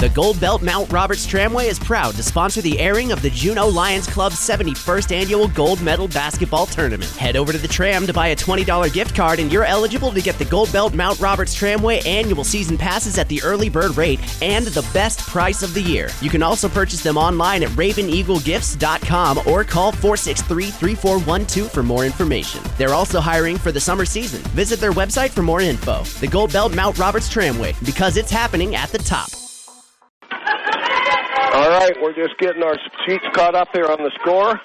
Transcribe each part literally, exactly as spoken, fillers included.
The Gold Belt Mount Roberts Tramway is proud to sponsor the airing of the Juneau Lions Club's seventy-first Annual Gold Medal Basketball Tournament. Head over to the Tram to buy a twenty dollars gift card and you're eligible to get the Gold Belt Mount Roberts Tramway annual season passes at the early bird rate and the best price of the year. You can also purchase them online at raven eagle gifts dot com or call four six three, three four one two for more information. They're also hiring for the summer season. Visit their website for more info. The Gold Belt Mount Roberts Tramway, because it's happening at the top. All right, we're just getting our sheets caught up here on the score.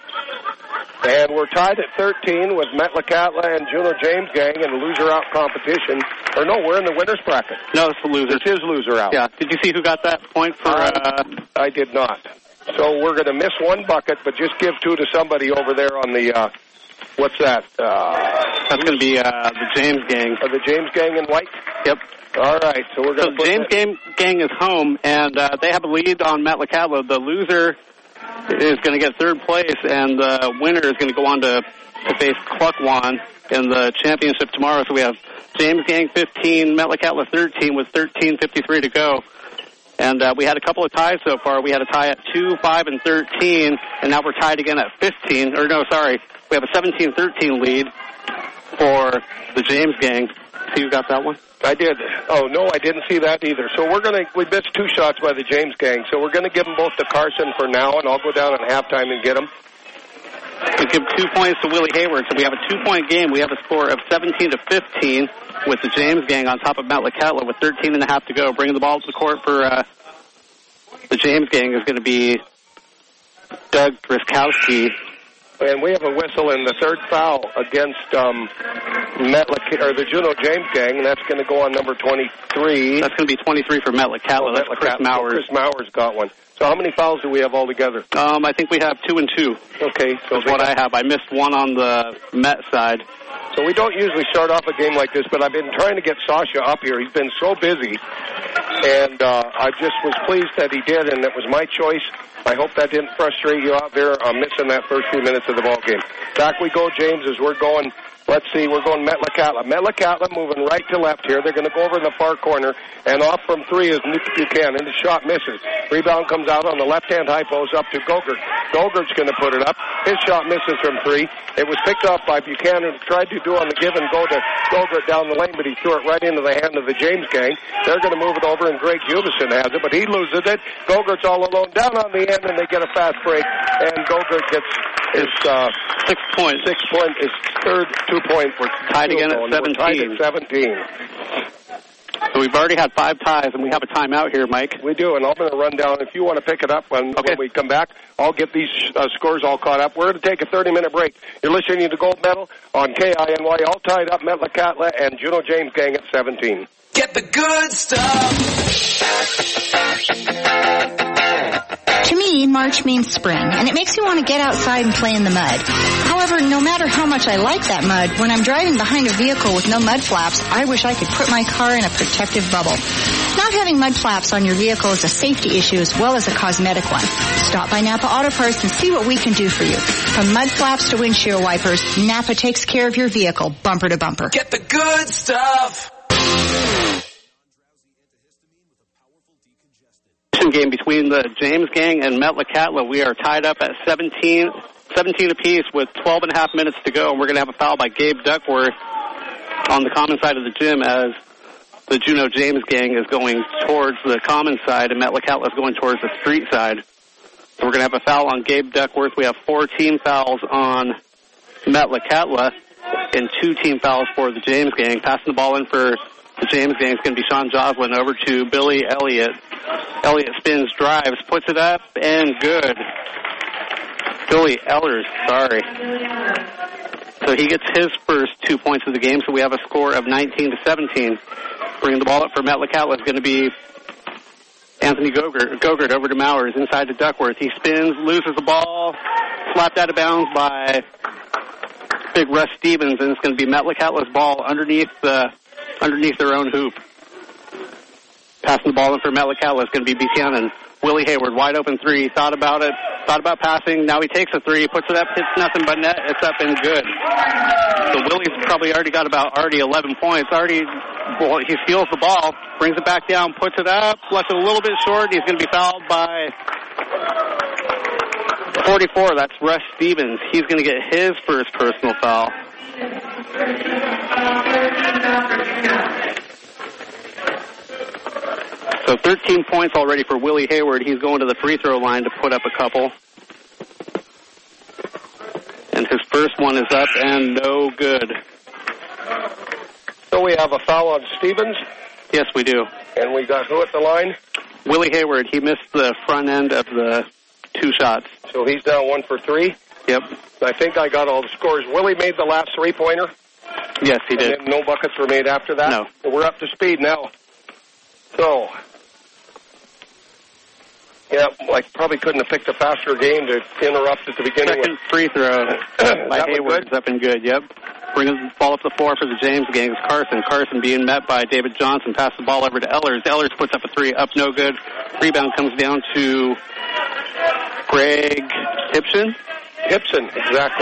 And we're tied at thirteen with Metlakatla and Juneau James Gang in a loser-out competition. Or no, we're in the winner's bracket. No, it's the loser. This is loser-out. Yeah. Did you see who got that point for... Uh... I did not. So we're going to miss one bucket, but just give two to somebody over there on the... Uh, what's that? Uh, That's going to be uh, the James Gang. Uh, the James Gang in white? Yep. All right, so we're going to So James Gang, Gang is home, and uh, they have a lead on Metlakatla. The loser is going to get third place, and the winner is going to go on to, to face Cluckwan in the championship tomorrow. So we have James Gang fifteen, Metlakatla thirteen with thirteen fifty-three to go. And uh, we had a couple of ties so far. We had a tie at two, five, and thirteen, and now we're tied again at fifteen. Or no, sorry, we have a seventeen thirteen lead for the James Gang. See who got that one? I did. Oh, no, I didn't see that either. So we're going to, we missed two shots by the James Gang. So we're going to give them both to Carson for now, and I'll go down at halftime and get them. We give two points to Willie Hayward. So we have a two-point game. We have a score of seventeen to fifteen with the James Gang on top of Metlakatla with thirteen and a half to go. Bringing the ball to the court for uh, the James Gang is going to be Doug Briskowski. And we have a whistle in the third foul against um, Metlakatla, or the Juneau James Gang, and that's going to go on number twenty-three. That's going to be twenty-three for Metlakatla. That's Chris Mowers. Chris Mowers got one. So how many fouls do we have altogether? Um, I think we have two and two. Okay. So that's what I have. I missed one on the Met side. So we don't usually start off a game like this, but I've been trying to get Sasha up here. He's been so busy, and uh, I just was pleased that he did, and it was my choice. I hope that didn't frustrate you out there. I'm missing that first few minutes of the ball game. Back we go, James, as we're going. Let's see, we're going Metlakatla. Metlakatla moving right to left here. They're going to go over in the far corner, and off from three is Nick Buchanan. The shot misses. Rebound comes out on the left-hand high post up to Gogurt. Gogurt's going to put it up. His shot misses from three. It was picked up by Buchanan, tried to do on the give and go to Gogurt down the lane, but he threw it right into the hand of the James Gang. They're going to move it over, and Greg Hubison has it, but he loses it. Gogurt's all alone down on the end, and they get a fast break, and Gogurt gets his uh, six points. Six point, his third two point. We're tied again at seventeen. We're tied at seventeen. So we've already had five ties, and we have a timeout here, Mike. We do, and I'm going to run down. If you want to pick it up when, okay. when we come back, I'll get these uh, scores all caught up. We're going to take a thirty-minute break. You're listening to Gold Medal on K I N Y, all tied up, Metlakatla and Juneau James Gang at seventeen. Get the good stuff. To me, March means spring, and it makes me want to get outside and play in the mud. However, no matter how much I like that mud, when I'm driving behind a vehicle with no mud flaps, I wish I could put my car in a protective bubble. Not having mud flaps on your vehicle is a safety issue as well as a cosmetic one. Stop by Napa Auto Parts and see what we can do for you. From mud flaps to windshield wipers, Napa takes care of your vehicle bumper to bumper. Get the good stuff. Game between the James Gang and Metlakatla. We are tied up at seventeen, seventeen apiece with twelve and a half minutes to go, and we're going to have a foul by Gabe Duckworth on the common side of the gym as the Juneau James Gang is going towards the common side and Metlakatla is going towards the street side. So we're going to have a foul on Gabe Duckworth. We have four team fouls on Metlakatla and two team fouls for the James Gang. Passing the ball in for the James Gang is going to be Sean Joslin over to Billy Elliott. Elliott spins, drives, puts it up, and good. Billy Ellers, sorry. So he gets his first two points of the game, so we have a score of nineteen to seventeen. Bringing the ball up for Metlakatla is going to be Anthony Gogurt. Gogurt over to Mowers, inside to Duckworth. He spins, loses the ball, slapped out of bounds by big Russ Stevens, and it's going to be Metlakatla's ball underneath the underneath their own hoop. Passing the ball in for Metlakatla is going to be Buchanan. Willie Hayward, wide open three. Thought about it. Thought about passing. Now he takes a three. Puts it up. Hits nothing but net. It's up and good. So Willie's probably already got about already eleven points. Already, well, he steals the ball, brings it back down, puts it up, left it a little bit short. He's going to be fouled by forty-four. That's Russ Stevens. He's going to get his first personal foul. So thirteen points already for Willie Hayward. He's going to the free throw line to put up a couple. And his first one is up and no good. So we have a foul on Stevens. Yes, we do. And we got who at the line? Willie Hayward. He missed the front end of the two shots. So he's down one for three? Yep. I think I got all the scores. Willie made the last three-pointer? Yes, he did. And then no buckets were made after that? No. Well, we're up to speed now. So, yeah, I probably couldn't have picked a faster game to interrupt at the beginning. Second free throw by Hayward is up and good, yep. Bringing the ball up the floor for the James gang is Carson. Carson being met by David Johnson. Pass the ball over to Ellers. Ellers puts up a three, up no good. Rebound comes down to Greg Hipson. Hipson, exactly.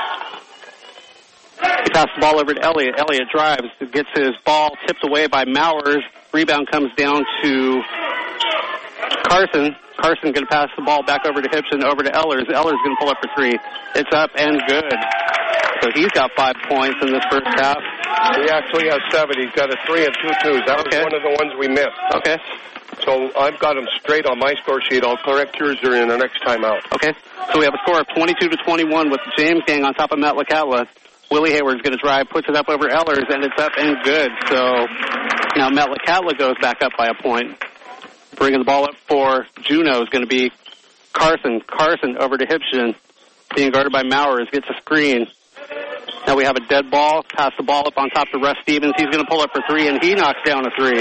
He passed the ball over to Elliott. Elliott drives, gets his ball tipped away by Mowers. Rebound comes down to Carson. Carson going to pass the ball back over to Hipson, over to Ellers. Ellers going to pull up for three. It's up and good. So he's got five points in this first half. He actually has seven. He's got a three and two twos. That was Okay. one of the ones we missed. Okay. So I've got him straight on my score sheet. I'll correct yours during the next time out. Okay. So we have a score of twenty-two to twenty-one with the James gang on top of Metlakatla. Willie Hayward's going to drive, puts it up over Ellers, and it's up and good. So now Metlakatla goes back up by a point. Bringing the ball up for Juneau is going to be Carson. Carson over to Hipson. Being guarded by Mowers. Gets a screen. Now we have a dead ball. Pass the ball up on top to Russ Stevens. He's going to pull up for three, and he knocks down a three.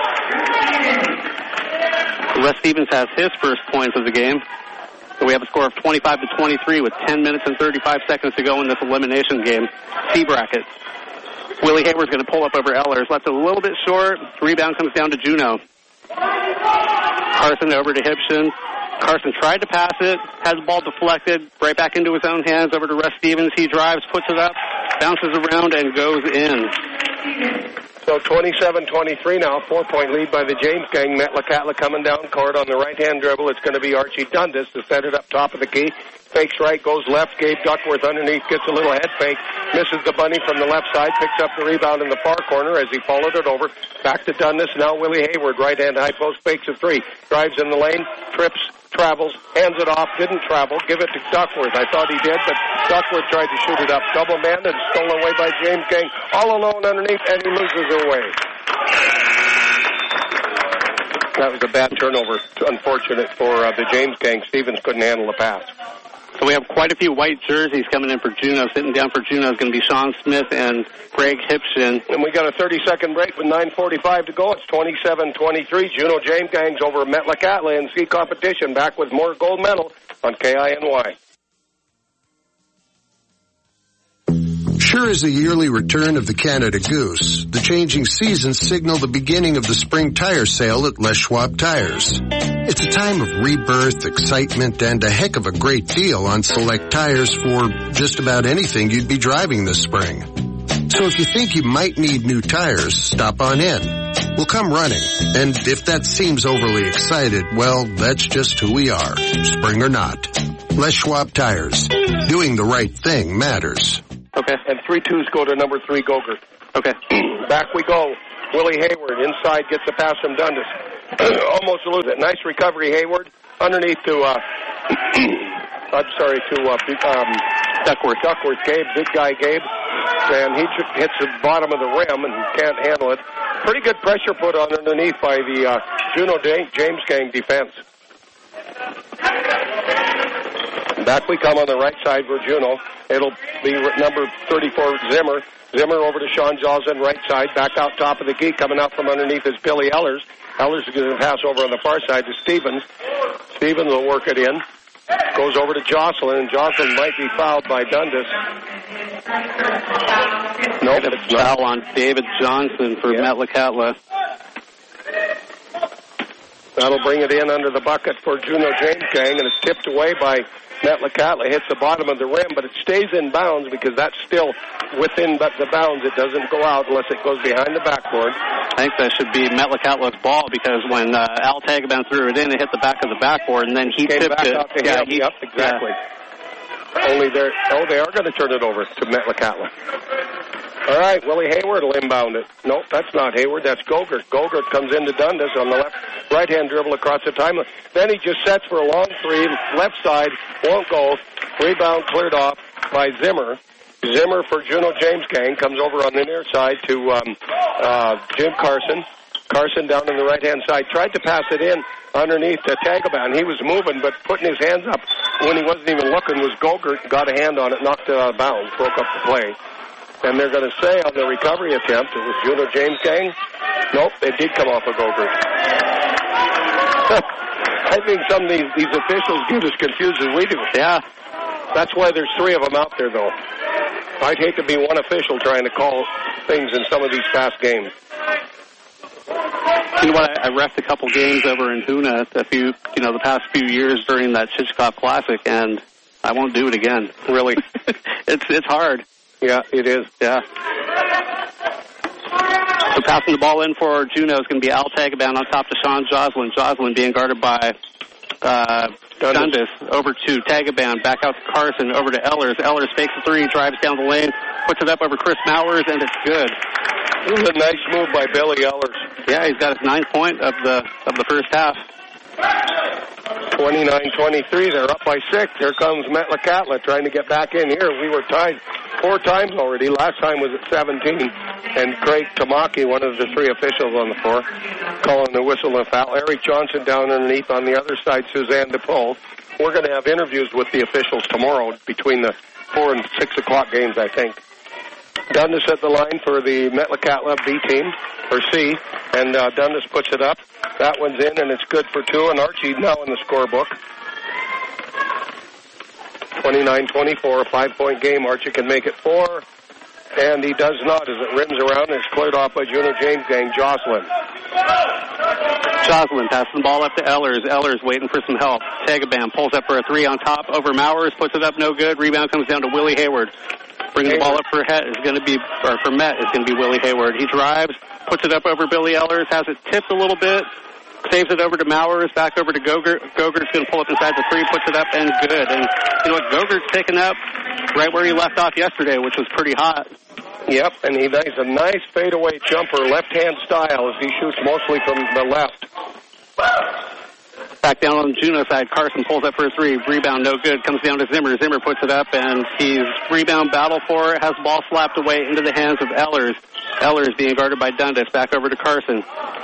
Russ Stevens has his first points of the game. So we have a score of twenty-five to twenty-three with ten minutes and thirty-five seconds to go in this elimination game. C bracket. Willie Hayward's going to pull up over Ellers. Left it a little bit short. Rebound comes down to Juneau. Carson over to Hipson. Carson tried to pass it, has the ball deflected, right back into his own hands, over to Russ Stevens. He drives, puts it up, bounces around, and goes in. So twenty-seven twenty-three now, four-point lead by the James gang. Metlakatla coming down court on the right-hand dribble. It's going to be Archie Dundas to set it up top of the key. Fakes right, goes left. Gabe Duckworth underneath, gets a little head fake. Misses the bunny from the left side, picks up the rebound in the far corner as he followed it over. Back to Dundas, now Willie Hayward, right-hand high post, fakes a three. Drives in the lane, trips, travels, hands it off, didn't travel, give it to Duckworth. I thought he did, but Duckworth tried to shoot it up. Double man and stolen away by James Gang. All alone underneath, and he loses it away. That was a bad turnover. Unfortunate for uh, the James Gang. Stevens couldn't handle the pass. So we have quite a few white jerseys coming in for Juneau. Sitting down for Juneau is going to be Sean Smith and Greg Hipson. And we got a thirty-second break with nine forty-five to go. It's twenty-seven twenty-three. Juneau James Gangs over Metlakatla in ski competition. Back with more gold medal on K I N Y. Sure is the yearly return of the Canada Goose. The changing seasons signal the beginning of the spring tire sale at Les Schwab Tires. It's a time of rebirth, excitement, and a heck of a great deal on select tires for just about anything you'd be driving this spring. So if you think you might need new tires, stop on in. We'll come running. And if that seems overly excited, well, that's just who we are, spring or not. Les Schwab Tires. Doing the right thing matters. Okay. And three twos go to number three, Gogurt. Okay. Back we go. Willie Hayward inside gets the pass from Dundas. Almost lose it. Nice recovery, Hayward. Underneath to, uh, I'm sorry, to uh, um, Duckworth. Duckworth, Gabe, big guy Gabe. And he hits the bottom of the rim and can't handle it. Pretty good pressure put on underneath by the uh, Juneau James Gang defense. Back we come on the right side for Juneau. It'll be number thirty-four, Zimmer. Zimmer over to Sean Johnson, right side. Back out top of the key. Coming out from underneath is Billy Ellers. Ellers is going to pass over on the far side to Stevens. Stevens will work it in. Goes over to Jocelyn, and Jocelyn might be fouled by Dundas. No, nope, it's not. Foul on David Johnson for yeah. Metlakatla. That'll bring it in under the bucket for Juneau James Gang, and it's tipped away by Metlakatla. Hits the bottom of the rim, but it stays in bounds because that's still within the bounds. It doesn't go out unless it goes behind the backboard. I think that should be Metlakatla's ball because when uh, Al Tagaban threw it in, it hit the back of the backboard, and then he Came tipped back it. Out to yeah, him. he, Yep, exactly. Yeah. Only they're, oh, they are going to turn it over to Metlakatla. All right, Willie Hayward will inbound it. Nope, that's not Hayward. That's Gogurt. Gogurt comes into Dundas on the left, right-hand dribble across the timeline. Then he just sets for a long three, left side, won't go. Rebound cleared off by Zimmer. Zimmer for Juneau James Gang comes over on the near side to um, uh, Jim Carson. Carson down on the right-hand side. Tried to pass it in underneath to Tagaban. He was moving, but putting his hands up when he wasn't even looking was Gogurt. Got a hand on it, knocked it out of bounds, broke up the play. And they're going to say on the recovery attempt, it was Juneau James Gang. Nope, it did come off of Gogurt. I think some of these, these officials get as confused as we do. Yeah. That's why there's three of them out there, though. I'd hate to be one official trying to call things in some of these fast games. You know what? I, I refed a couple games over in Hoona a few, you know, the past few years during that Chichikov Classic, and I won't do it again. Really? it's it's hard. Yeah, it is. Yeah. So passing the ball in for Juneau is going to be Al Tagaban on top to Sean Joslin. Joslin being guarded by uh, Dundas. Over to Tagaban, back out to Carson, over to Ehlers. Ehlers fakes a three, drives down the lane, puts it up over Chris Mowers, and it's good. It was a nice move by Billy Ehlers. Yeah, he's got his ninth point of the of the first half. twenty-nine twenty-three, they're up by six. Here comes Metlakatla trying to get back in here. We were tied four times already. Last time was at seventeen. And Craig Tamaki, one of the three officials on the floor, calling the whistle and foul. Eric Johnson down underneath. On the other side, Suzanne DePaul. We're going to have interviews with the officials tomorrow between the four and six o'clock games, I think. Dundas at the line for the Metlakatla B team, or C, and uh, Dundas puts it up. That one's in, and it's good for two, and Archie now in the scorebook. twenty-nine twenty-four, a five-point game. Archie can make it four, and he does not as it rims around, and it's cleared off by Juneau James Gang. Jocelyn. Joslin passing the ball up to Ehlers. Ehlers waiting for some help. Tagaban pulls up for a three on top over Mowers, puts it up, no good. Rebound comes down to Willie Hayward. Bringing the ball up for Het is going to be, or for Met is going to be Willie Hayward. He drives, puts it up over Billy Ehlers, has it tipped a little bit, saves it over to Mowers, back over to Gogurt. Gogurt's going to pull up inside the three, puts it up, and good. And you know what? Gogurt's picking up right where he left off yesterday, which was pretty hot. Yep, and he makes a nice fadeaway jumper, left-hand style, as he shoots mostly from the left. Back down on the Juneau side, Carson pulls up for a three. Rebound, no good. Comes down to Zimmer. Zimmer puts it up, and he's rebound battle for it. Has the ball slapped away into the hands of Ehlers. Ehlers being guarded by Dundas. Back over to Carson.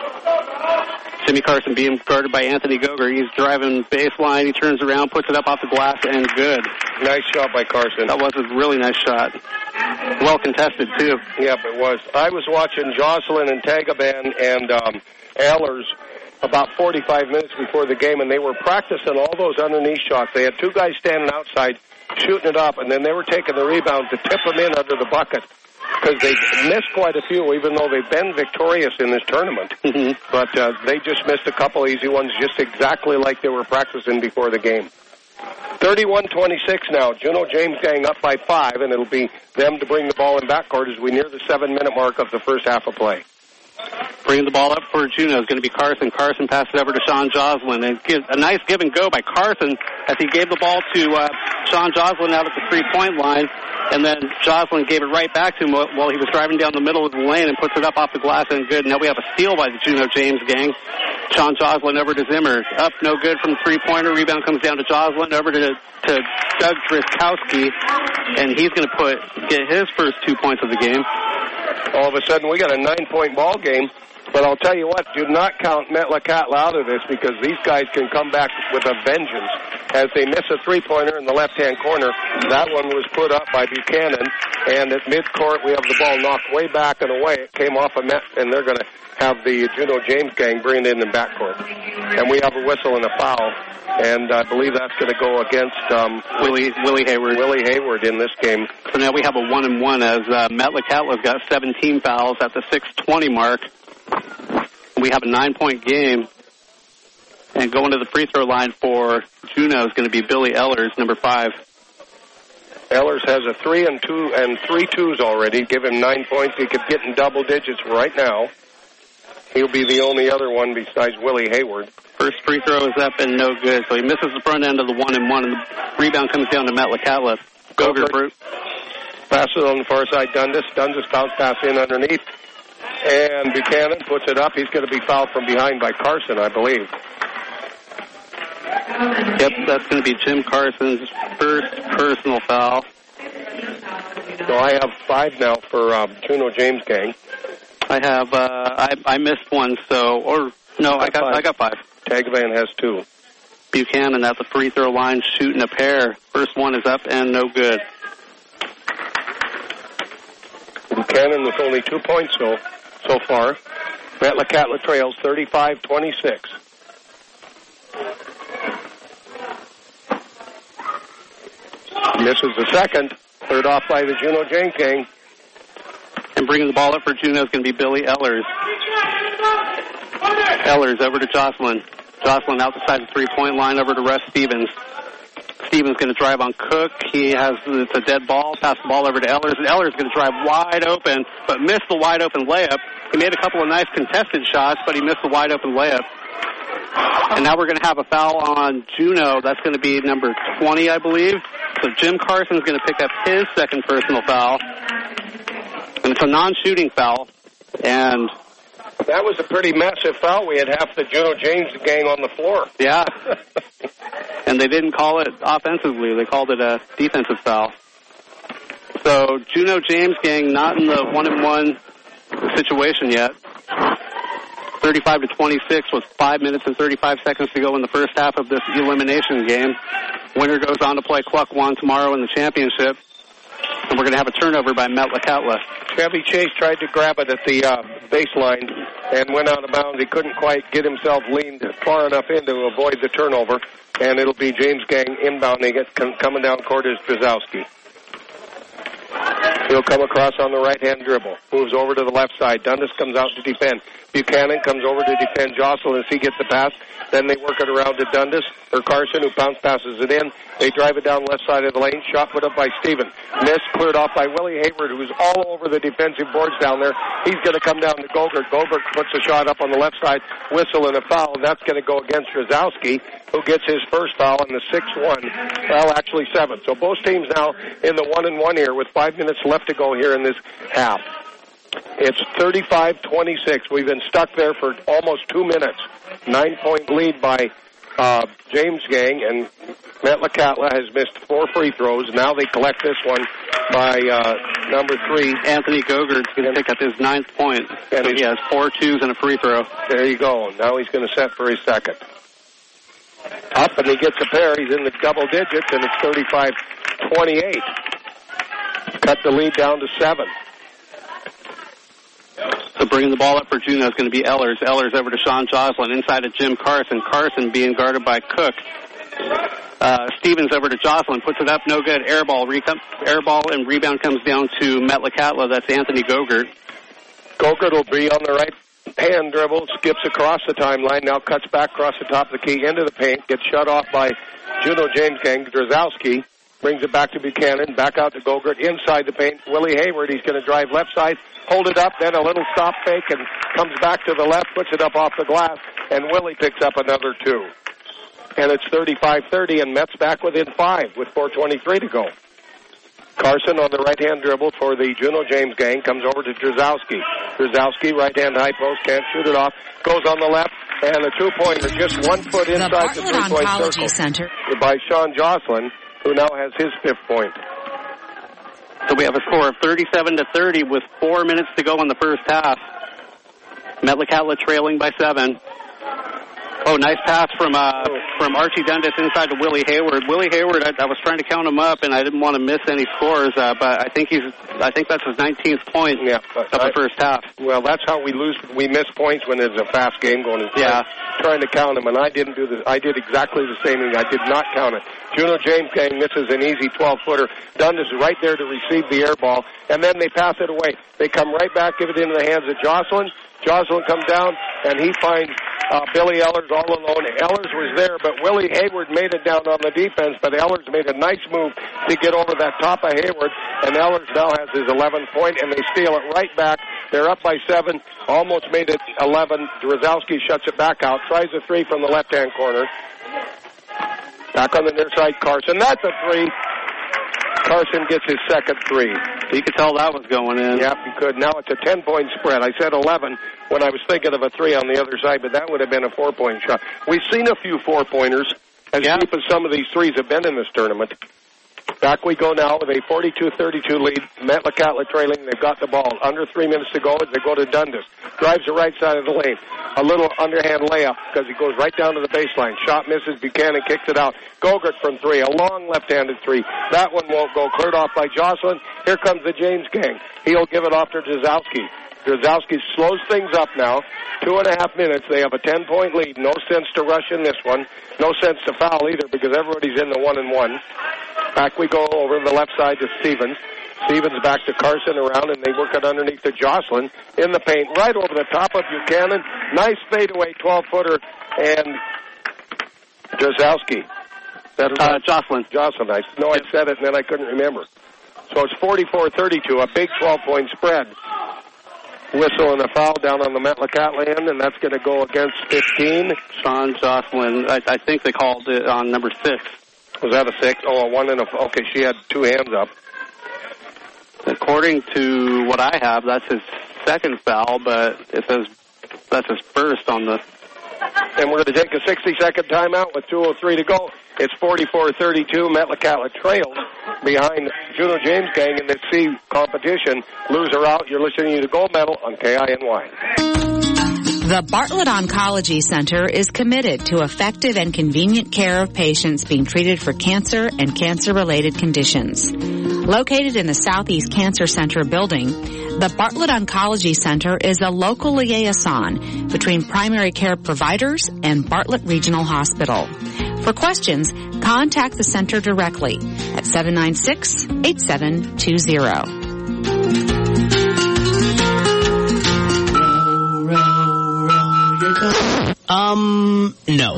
Jimmy Carson being guarded by Anthony Gogurt. He's driving baseline. He turns around, puts it up off the glass, and good. Nice shot by Carson. That was a really nice shot. Well contested, too. Yep, it was. I was watching Jocelyn and Tagaban and um, Ehlers about forty-five minutes before the game, and they were practicing all those underneath shots. They had two guys standing outside shooting it up, and then they were taking the rebound to tip them in under the bucket because they missed quite a few, even though they've been victorious in this tournament. Mm-hmm. But uh, they just missed a couple easy ones, just exactly like they were practicing before the game. thirty-one twenty-six now. Juneau James Gang up by five, and it'll be them to bring the ball in backcourt as we near the seven-minute mark of the first half of play. Bringing the ball up for Juneau is going to be Carson. Carson passes it over to Sean Joslin. And gives a nice give and go by Carson as he gave the ball to uh, Sean Joslin out at the three-point line. And then Joslin gave it right back to him while he was driving down the middle of the lane and puts it up off the glass and good. Now we have a steal by the Juneau James Gang. Sean Joslin over to Zimmer. Up, no good from the three-pointer. Rebound comes down to Joslin over to, to Doug Driskowski. And he's going to put get his first two points of the game. All of a sudden, we got a nine-point ball game. But I'll tell you what, do not count Metlakatla out of this because these guys can come back with a vengeance. As they miss a three-pointer in the left-hand corner, that one was put up by Buchanan. And at midcourt, we have the ball knocked way back and away. It came off of Met, and they're going to have the Juneau James Gang bring it in in backcourt. And we have a whistle and a foul. And I believe that's going to go against um, Willie Willie Hayward. Willie Hayward in this game. So now we have a one and one as uh, Metlakatla's got seventeen fouls at the six twenty mark. We have a nine-point game. And going to the free throw line for Juneau is going to be Billy Ehlers, number five. Ehlers has a three and two and three twos already. Give him nine points. He could get in double digits right now. He'll be the only other one besides Willie Hayward. First free throw is up and no good, so he misses the front end of the one and one, and the rebound comes down to Matt LaCatla. Gogurt Brute. Passes on the far side, Dundas. Dundas bounce pass in underneath. And Buchanan puts it up. He's going to be fouled from behind by Carson, I believe. Yep, that's going to be Jim Carson's first personal foul. So I have five now for um, Juneau James gang. I have, uh, I, I missed one, so, or, no, I got, five. I got five. Tagavan has two. Buchanan at the free throw line shooting a pair. First one is up and no good. Buchanan with only two points so, so far. Matt LaCatla trails thirty-five twenty-six. Misses the second. Third off by the Juneau James gang. And bringing the ball up for Juneau is going to be Billy Ehlers. Ehlers over to Jocelyn. Jocelyn out the side of the three-point line over to Russ Stevens. Stevens going to drive on Cook. He has it's a dead ball. Pass the ball over to Ehlers. And Ehlers going to drive wide open, but missed the wide open layup. He made a couple of nice contested shots, but he missed the wide open layup. And now we're going to have a foul on Juneau. That's going to be number twenty, I believe. So Jim Carson's going to pick up his second personal foul. And it's a non-shooting foul. And that was a pretty massive foul. We had half the Juneau James gang on the floor. Yeah. And they didn't call it offensively. They called it a defensive foul. So Juneau James gang not in the one-and-one situation yet. thirty-five to twenty-six with five minutes and thirty-five seconds to go in the first half of this elimination game. Winner goes on to play Kwakwan tomorrow in the championship. And we're going to have a turnover by Matt LaCatla. Chevy Chase tried to grab it at the uh, baseline and went out of bounds. He couldn't quite get himself leaned far enough in to avoid the turnover. And it'll be James Gang inbounding it, coming down court is Drzowski. He'll come across on the right-hand dribble. Moves over to the left side. Dundas comes out to defend. Buchanan comes over to defend Jocelyn as he gets the pass. Then they work it around to Dundas, or Carson, who bounce passes it in. They drive it down left side of the lane. Shot put up by Steven. Miss, cleared off by Willie Hayward, who's all over the defensive boards down there. He's going to come down to Gogurt. Gogurt puts a shot up on the left side. Whistle and a foul, and that's going to go against Drzowski, who gets his first foul in the six one. Well, actually seven. So both teams now in the one and one here with five minutes left to go here in this half. It's thirty-five twenty-six. We've been stuck there for almost two minutes. Nine-point lead by uh, James Gang, and Matt LaCatla has missed four free throws. Now they collect this one by uh, number three. Anthony Gogurt's going to pick up his ninth point. And so he has four twos and a free throw. There you go. Now he's going to set for his second. Up, and he gets a pair. He's in the double digits, and it's thirty-five twenty-eight. Cut the lead down to seven. So bringing the ball up for Juneau is going to be Ehlers. Ehlers over to Sean Jocelyn. Inside to Jim Carson. Carson being guarded by Cook. Uh, Stevens over to Jocelyn. Puts it up. No good. Air ball. Re- air ball and rebound comes down to Matt LaCatla. That's Anthony Gogurt. Gogurt will be on the right hand dribble. Skips across the timeline. Now cuts back across the top of the key into the paint. Gets shut off by Juneau James Gang. Drzowski brings it back to Buchanan. Back out to Gogurt. Inside the paint. Willie Hayward. He's going to drive left side. Hold it up, then a little stop fake, and comes back to the left, puts it up off the glass, and Willie picks up another two. And it's thirty-five thirty, and Mets back within five with four twenty-three to go. Carson on the right-hand dribble for the Juneau James Gang comes over to Drzowski. Drzowski, right-hand high post, can't shoot it off, goes on the left, and a two-pointer just one foot inside the, the three-point circle Center. By Sean Jocelyn, who now has his fifth point. So we have a score of thirty-seven to thirty with four minutes to go in the first half. Matt LaCatla trailing by seven. Oh, nice pass from uh, from Archie Dundas inside to Willie Hayward. Willie Hayward, I, I was trying to count him up, and I didn't want to miss any scores, uh, but I think he's I think that's his nineteenth point yeah, of the first half. Well, that's how we lose. We miss points when there's a fast game going. Yeah, trying to count them, and I didn't do this. I did exactly the same thing. I did not count it. Juneau James Gang misses an easy twelve-footer. Dundas is right there to receive the air ball, and then they pass it away. They come right back, give it into the hands of Jocelyn. Jocelyn comes down, and he finds Uh, Billy Ellers all alone. Ellers was there, but Willie Hayward made it down on the defense, but Ellers made a nice move to get over that top of Hayward, and Ellers now has his eleventh point, and they steal it right back. They're up by seven, almost made it eleven. Drozowski shuts it back out, tries a three from the left-hand corner. Back on the near side, Carson. That's a three. Carson gets his second three. You could tell that was going in. Yep, you could. Now it's a ten-point spread. I said eleven when I was thinking of a three on the other side, but that would have been a four-point shot. We've seen a few four-pointers, as yeah. deep as some of these threes have been in this tournament. Back we go now with a forty-two thirty-two lead. Metlakatla trailing. They've got the ball. Under three minutes to go as they go to Dundas. Drives the right side of the lane. A little underhand layup because he goes right down to the baseline. Shot misses. Buchanan kicks it out. Gogurt from three. A long left-handed three. That one won't go. Cleared off by Jocelyn. Here comes the James gang. He'll give it off to Drozowski. Drozowski slows things up now. Two and a half minutes. They have a ten-point lead. No sense to rush in this one. No sense to foul either because everybody's in the one and one. Back we go over the left side to Stevens. Stevens back to Carson around, and they work it underneath to Jocelyn in the paint, right over the top of Buchanan. Nice fadeaway twelve-footer, and Drozowski. Uh, Jocelyn. Jocelyn. I know I said it, and then I couldn't remember. So it's forty-four thirty-two, a big twelve-point spread. Whistle and a foul down on the Metlakatla end, and that's going to go against fifteen. Sean Jocelyn, I, I think they called it on number six. Was that a six? Oh, a one and a... Okay, she had two hands up. According to what I have, that's his second foul, but it says that's his first on the... And we're going to take a sixty-second timeout with two oh three to go. It's forty-four thirty-two. Metlakatla trails behind Juno James Gang in the C competition. Loser out. You're listening to Gold Medal on K I N Y. The Bartlett Oncology Center is committed to effective and convenient care of patients being treated for cancer and cancer-related conditions. Located in the Southeast Cancer Center building, the Bartlett Oncology Center is a local liaison between primary care providers and Bartlett Regional Hospital. For questions, contact the center directly at seven nine six, eight seven two zero. Um, no.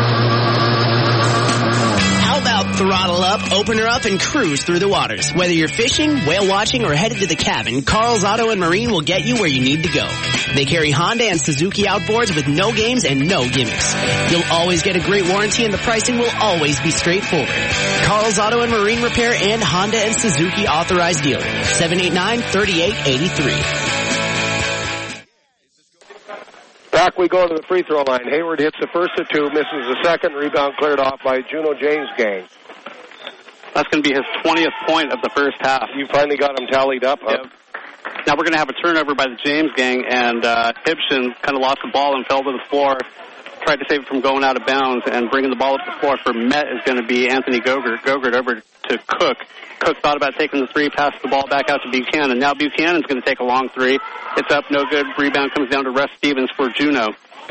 How about throttle up, open her up, and cruise through the waters? Whether you're fishing, whale watching, or headed to the cabin, Carl's Auto and Marine will get you where you need to go. They carry Honda and Suzuki outboards with no games and no gimmicks. You'll always get a great warranty, and the pricing will always be straightforward. Carl's Auto and Marine Repair and Honda and Suzuki authorized dealer. seven eight nine, three eight eight three. Back we go to the free throw line. Hayward hits the first of two, misses the second. Rebound cleared off by Juno James Gang. That's going to be his twentieth point of the first half. You finally got him tallied up, huh? Yep. Now we're going to have a turnover by the James Gang, and uh, Hibson kind of lost the ball and fell to the floor. Tried to save it from going out of bounds, and bringing the ball up the floor for Met is going to be Anthony Gogurt. Gogurt over to Cook. Cook thought about taking the three, passed the ball back out to Buchanan. Now Buchanan's going to take a long three. It's up, no good. Rebound comes down to Russ Stevens for Juneau.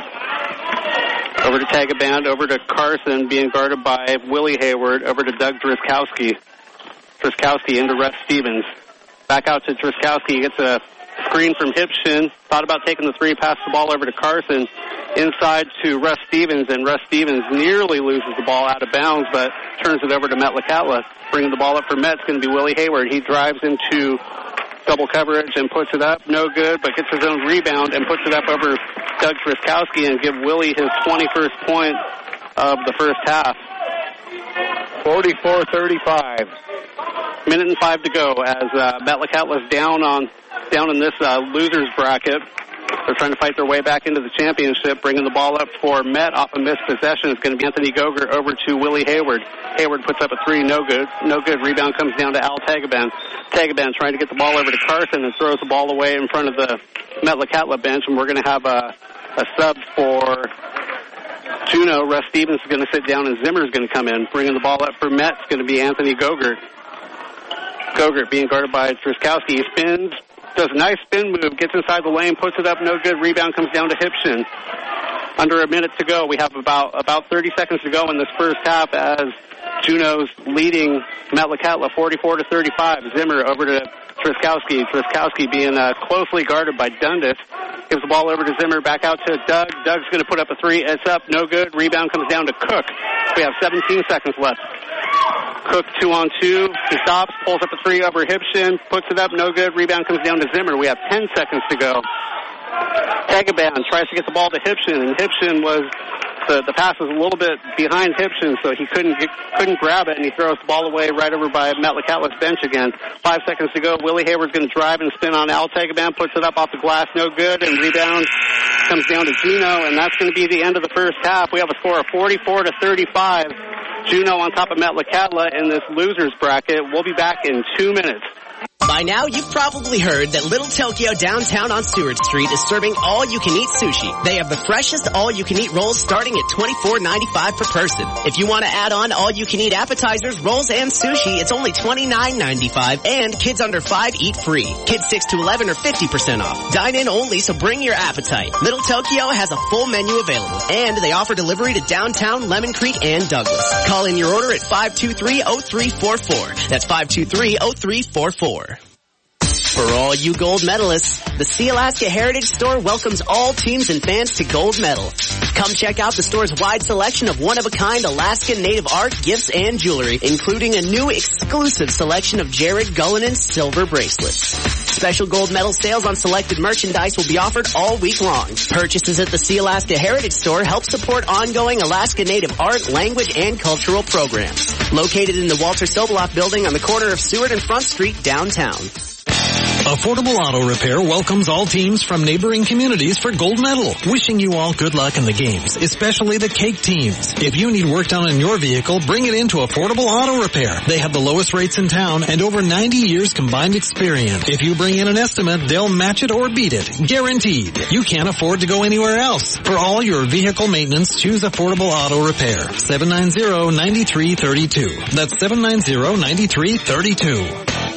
Over to Tagaband, over to Carson, being guarded by Willie Hayward. Over to Doug Driskowski. Driskowski into Russ Stevens. Back out to Driskowski. He gets a screen from Hipshin. Thought about taking the three, passed the ball over to Carson. Inside to Russ Stevens, and Russ Stevens nearly loses the ball out of bounds, but turns it over to Metlakatla. Bringing the ball up for Met's going to be Willie Hayward. He drives into double coverage and puts it up. No good, but gets his own rebound and puts it up over Doug Driskowski and give Willie his twenty-first point of the first half. forty-four thirty-five. Minute and five to go as uh, Metlakatla's down on down in this uh, losers bracket. They're trying to fight their way back into the championship. Bringing the ball up for Met off a missed possession is going to be Anthony Gogurt over to Willie Hayward. Hayward puts up a three, no good. No good. Rebound comes down to Al Tagaban. Tagaban trying to get the ball over to Carson and throws the ball away in front of the Metlakatla bench. And we're going to have a, a sub for Juneau. Russ Stevens is going to sit down and Zimmer's going to come in. Bringing the ball up for Met is going to be Anthony Gogurt. Gogurt being guarded by Driskowski. He spins. Does a nice spin move, gets inside the lane, puts it up, no good. Rebound comes down to Hipshin. Under a minute to go. We have about about thirty seconds to go in this first half as Juneau's leading Metlakatla forty-four to thirty-five. Zimmer over to Driskowski. Driskowski being uh, closely guarded by Dundas. gives the ball over to Zimmer, back out to Doug. Doug's going to put up a three. It's up, no good. Rebound comes down to Cook. We have seventeen seconds left. Cook two on two. He stops, pulls up a three over Hibshin, puts it up, no good. Rebound comes down to Zimmer. We have ten seconds to go. Tagaban tries to get the ball to Hibshin, and Hibshin was the, the pass was a little bit behind Hibshin, so he couldn't get, couldn't grab it, and he throws the ball away right over by Metlakatla's bench again. Five seconds to go. Willie Hayward's going to drive and spin on Al Tagaban, puts it up off the glass, no good, and rebound comes down to Juneau, and that's going to be the end of the first half. We have a score of forty-four to thirty-five. Juneau on top of Metlakatla in this losers bracket. We'll be back in two minutes. By now, you've probably heard that Little Tokyo downtown on Stewart Street is serving all-you-can-eat sushi. They have the freshest all-you-can-eat rolls starting at twenty-four ninety-five per person. If you want to add on all-you-can-eat appetizers, rolls, and sushi, it's only twenty-nine ninety-five, and kids under five eat free. Kids six to eleven are fifty percent off. Dine in only, so bring your appetite. Little Tokyo has a full menu available, and they offer delivery to downtown, Lemon Creek, and Douglas. Call in your order at five two three, oh three four four. That's five two three, oh three four four. For all you gold medalists, the Sealaska Heritage Store welcomes all teams and fans to Gold Medal. Come check out the store's wide selection of one-of-a-kind Alaskan native art, gifts, and jewelry, including a new exclusive selection of Jared Gullinan silver bracelets. Special Gold Medal sales on selected merchandise will be offered all week long. Purchases at the Sealaska Heritage Store help support ongoing Alaska native art, language, and cultural programs. Located in the Walter Soboloff building on the corner of Seward and Front Street, downtown. Affordable Auto Repair welcomes all teams from neighboring communities for Gold Medal. Wishing you all good luck in the games, especially the cake teams. If you need work done on your vehicle, bring it into Affordable Auto Repair. They have the lowest rates in town and over ninety years combined experience. If you bring in an estimate, they'll match it or beat it. Guaranteed. You can't afford to go anywhere else. For all your vehicle maintenance, choose Affordable Auto Repair. seven nine zero, nine three three two. That's seven nine zero, nine three three two.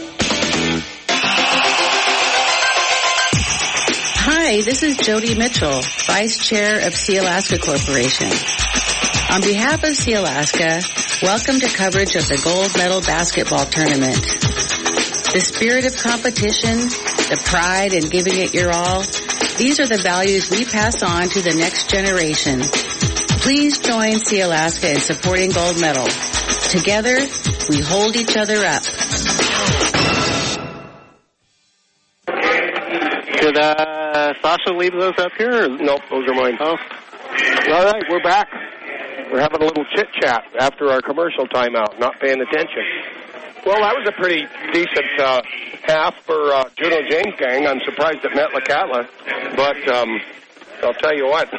Hi, this is Jody Mitchell, Vice Chair of Sealaska Corporation. On behalf of Sealaska, welcome to coverage of the Gold Medal Basketball Tournament. The spirit of competition, the pride in giving it your all, these are the values we pass on to the next generation. Please join Sealaska in supporting Gold Medal. Together, we hold each other up. Did uh, Sasha leave those up here? Or? Nope, those are mine. Oh. All right, we're back. We're having a little chit-chat after our commercial timeout, not paying attention. Well, that was a pretty decent uh, half for uh, Juneau James Gang. I'm surprised at Metlakatla, but um, I'll tell you what,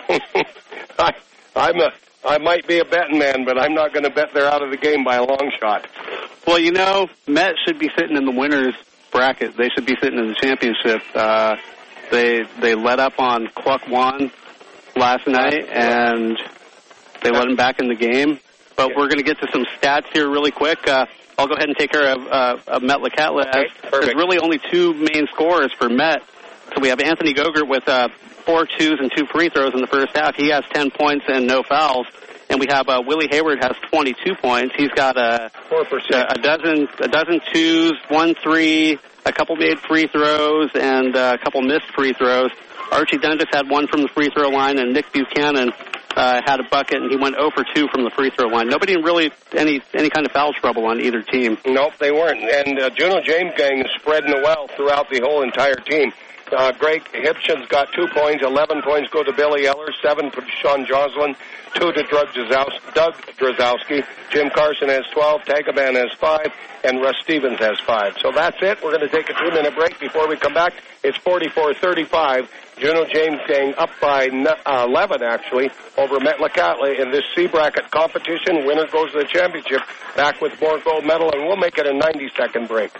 I, I'm a, I might be a betting man, but I'm not going to bet they're out of the game by a long shot. Well, you know, Met should be sitting in the winners bracket. They should be sitting in the championship. Uh, they they let up on Cluck One last night, and they let them back in the game. But we're going to get to some stats here really quick. Uh, I'll go ahead and take care of, uh, of Metlakatla. Okay, There's really only two main scorers for Met. So we have Anthony Gogurt with uh, four twos and two free throws in the first half. He has ten points and no fouls. And we have uh, Willie Hayward has twenty-two points. He's got a four percent, a dozen a dozen twos, one three, a couple made free throws, and uh, a couple missed free throws. Archie Dundas had one from the free throw line, and Nick Buchanan uh, had a bucket, and he went zero for two from the free throw line. Nobody really any any kind of foul trouble on either team. Nope, they weren't. And uh, Juneau James Gang is spreading the wealth throughout the whole entire team. Uh, Greg Hibson's got two points. Eleven points go to Billy Eller. Seven for Sean Joslin. Two to Doug Drozowski. Jim Carson has twelve. Tagaban has five. And Russ Stevens has five. So that's it. We're going to take a two-minute break before we come back. It's forty-four thirty-five. Juneau James Gang up by uh, eleven, actually, over Metlakatla in this C bracket competition. Winner goes to the championship. Back with more Gold Medal, and we'll make it a ninety-second break.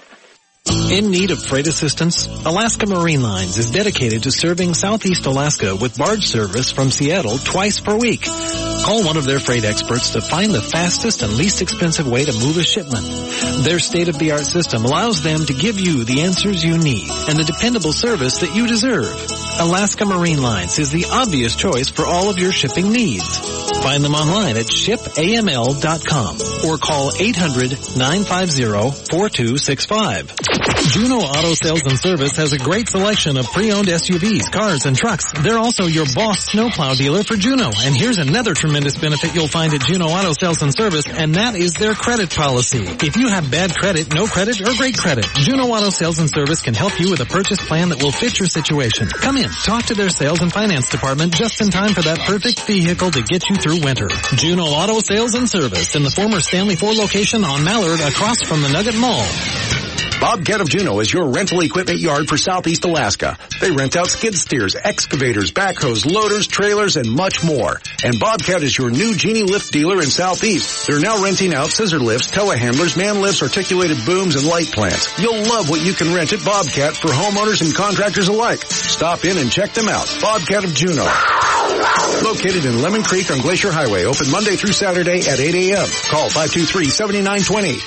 In need of freight assistance? Alaska Marine Lines is dedicated to serving Southeast Alaska with barge service from Seattle twice per week. Call one of their freight experts to find the fastest and least expensive way to move a shipment. Their state-of-the-art system allows them to give you the answers you need and the dependable service that you deserve. Alaska Marine Lines is the obvious choice for all of your shipping needs. Find them online at ship A M L dot com or call eight hundred, nine five zero, four two six five. Juno Auto Sales and Service has a great selection of pre-owned S U Vs, cars, and trucks. They're also your boss snowplow dealer for Juno. And here's another tremendous benefit you'll find at Juno Auto Sales and Service, and that is their credit policy. If you have bad credit, no credit, or great credit, Juno Auto Sales and Service can help you with a purchase plan that will fit your situation. Come in, talk to their sales and finance department just in time for that perfect vehicle to get you through winter. Juno Auto Sales and Service in the former Stanley Ford location on Mallard across from the Nugget Mall. Bobcat of Juneau is your rental equipment yard for Southeast Alaska. They rent out skid steers, excavators, backhoes, loaders, trailers, and much more. And Bobcat is your new Genie lift dealer in Southeast. They're now renting out scissor lifts, telehandlers, man lifts, articulated booms, and light plants. You'll love what you can rent at Bobcat for homeowners and contractors alike. Stop in and check them out. Bobcat of Juneau. Located in Lemon Creek on Glacier Highway. Open Monday through Saturday at eight a.m. Call five two three, seven nine two zero.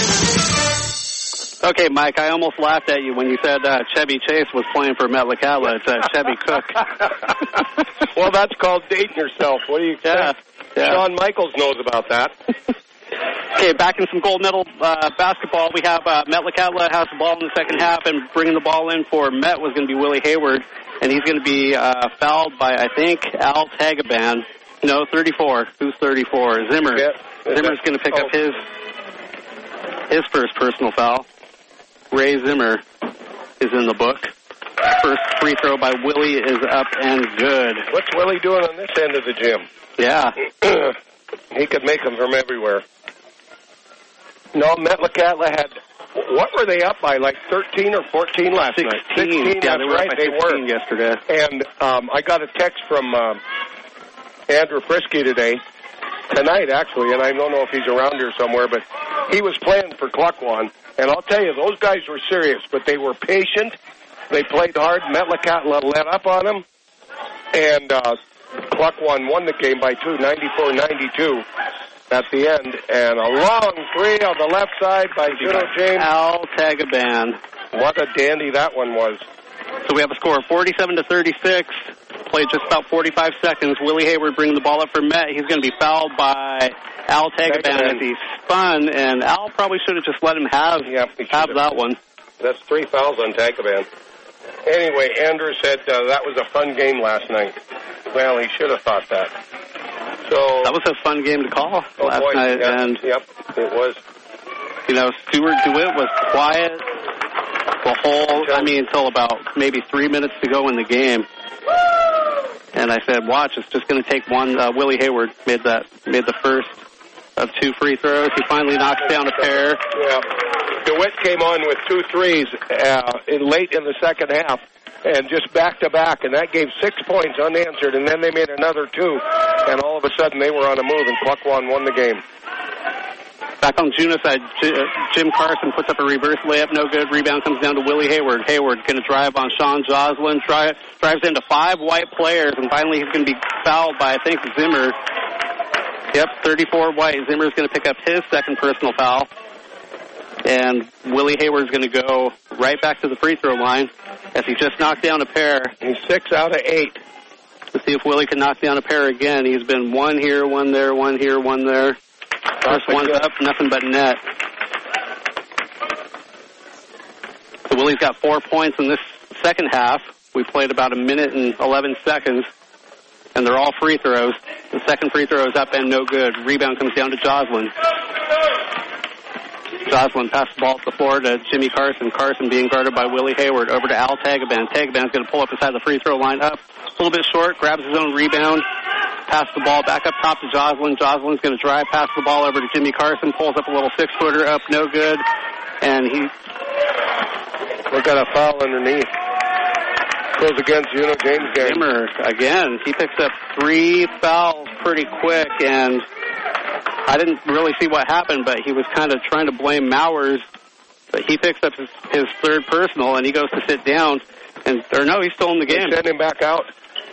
Okay, Mike, I almost laughed at you when you said uh, Chevy Chase was playing for Metlakatla. It's uh, Chevy Cook. Well, that's called dating yourself. What do you yeah, think? Yeah. Shawn Michaels knows about that. Okay, back in some gold medal uh, basketball. We have uh, Metlakatla has the ball in the second half, and bringing the ball in for Met was going to be Willie Hayward, and he's going to be uh, fouled by, I think, Al Tagaban. No, thirty-four. Who's thirty-four? Zimmer. Yeah. Zimmer's going to pick oh. up his his first personal foul. Ray Zimmer is in the book. First free throw by Willie is up and good. What's Willie doing on this end of the gym? Yeah. He could make them from everywhere. No, Metlakatla had, what were they up by, like thirteen or fourteen last sixteen. night? sixteen. Yeah, that's they were right, up by they were. yesterday. And um, I got a text from uh, Andrew Frisky today, tonight actually, and I don't know if he's around here somewhere, but he was playing for Cluckwan. And I'll tell you, those guys were serious, but they were patient. They played hard. Metlakatla let up on them. And uh, Cluckwan won the game by two, ninety-four ninety-two at the end. And a long three on the left side by Juno James. Al Tagaban. What a dandy that one was. So we have a score of forty-seven to thirty-six. Played just about forty-five seconds. Willie Hayward bringing the ball up for Met. He's going to be fouled by Al Tagaban as he spun, and Al probably should have just let him have, yep, have that one. That's three fouls on Tagaban. Anyway, Andrew said uh, that was a fun game last night. Well, he should have thought that. So that was a fun game to call oh last boy, night. Yep, and yep, it was. You know, Stuart DeWitt was quiet the whole, I mean, until about maybe three minutes to go in the game. And I said, watch, it's just going to take one. Uh, Willie Hayward made that, made the first of two free throws. He finally knocks down a pair. Yeah. DeWitt came on with two threes uh, in late in the second half, and just back-to-back, and that gave six points unanswered, and then they made another two, and all of a sudden they were on a move, and Cluckwan won the game. Back on Juno side, Jim Carson puts up a reverse layup, no good. Rebound comes down to Willie Hayward. Hayward going to drive on Sean Joslin, try, drives into five white players, and finally he's going to be fouled by, I think, Zimmer. Yep, thirty-four white. Zimmer's going to pick up his second personal foul. And Willie Hayward's going to go right back to the free throw line as he just knocked down a pair. He's six out of eight. Let's see if Willie can knock down a pair again. He's been one here, one there, one here, one there. First one's up, nothing but net. So Willie's got four points in this second half. We played about a minute and eleven seconds, and they're all free throws. The second free throw is up and no good. Rebound comes down to Joslin. Joslin passed the ball to the floor to Jimmy Carson. Carson being guarded by Willie Hayward. Over to Al Tagaban. Tagaban's going to pull up inside the free throw line. Up a little bit short. Grabs his own rebound. Pass the ball back up top to Joslin. Joslin's going to drive, pass the ball over to Jimmy Carson. Pulls up a little six-footer. Up, no good. And he... We got a foul underneath. Goes against Juno James game. Zimmer, again, he picks up three fouls pretty quick, and I didn't really see what happened, but he was kind of trying to blame Mowers. But he picks up his, his third personal, and he goes to sit down. And or no, he's still in the game. They send him back out.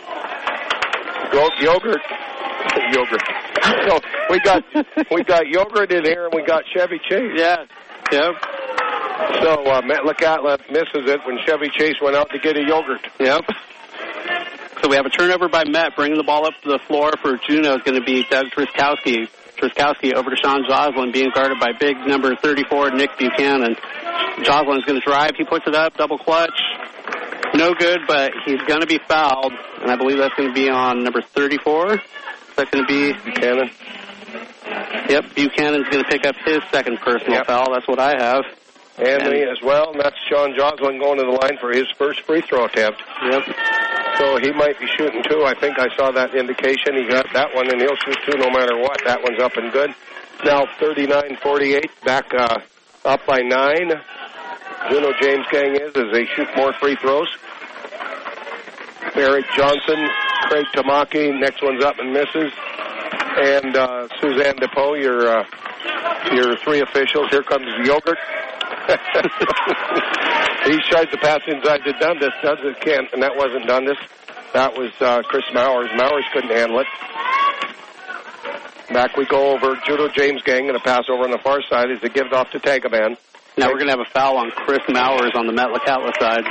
Yogurt. Yogurt. So we got we got Yogurt in here, and we got Chevy Chase. Yeah. Yep. So uh, Metlakatla misses it when Chevy Chase went out to get a Yogurt. Yep. So we have a turnover by Met, bringing the ball up to the floor for Juno is going to be Doug Truskowski. Truskowski over to Sean Joslin, being guarded by big number thirty-four, Nick Buchanan. Joslin's going to drive. He puts it up, double clutch. No good, but he's going to be fouled, and I believe that's going to be on number thirty-four. Is that going to be Buchanan? Yep, Buchanan's going to pick up his second personal yep. foul. That's what I have. Anthony and, as well, and that's Sean Joslin going to the line for his first free throw attempt. Yep. So he might be shooting two. I think I saw that indication. He got that one, and he'll shoot two no matter what. That one's up and good. Now thirty-nine forty-eight, back uh, up by nine. Juneau James Gang is as they shoot more free throws. Eric Johnson, Craig Tamaki, next one's up and misses. And uh, Suzanne DePoe, your, uh, your three officials. Here comes Yogurt. He tried to pass inside to Dundas. Dundas can't, and that wasn't Dundas. That was uh, Chris Mowers. Mowers couldn't handle it. Back we go over. Juneau James Gang going to pass over on the far side as they give it off to Tagaman. Now we're going to have a foul on Chris Mowers on the Metlakatla side.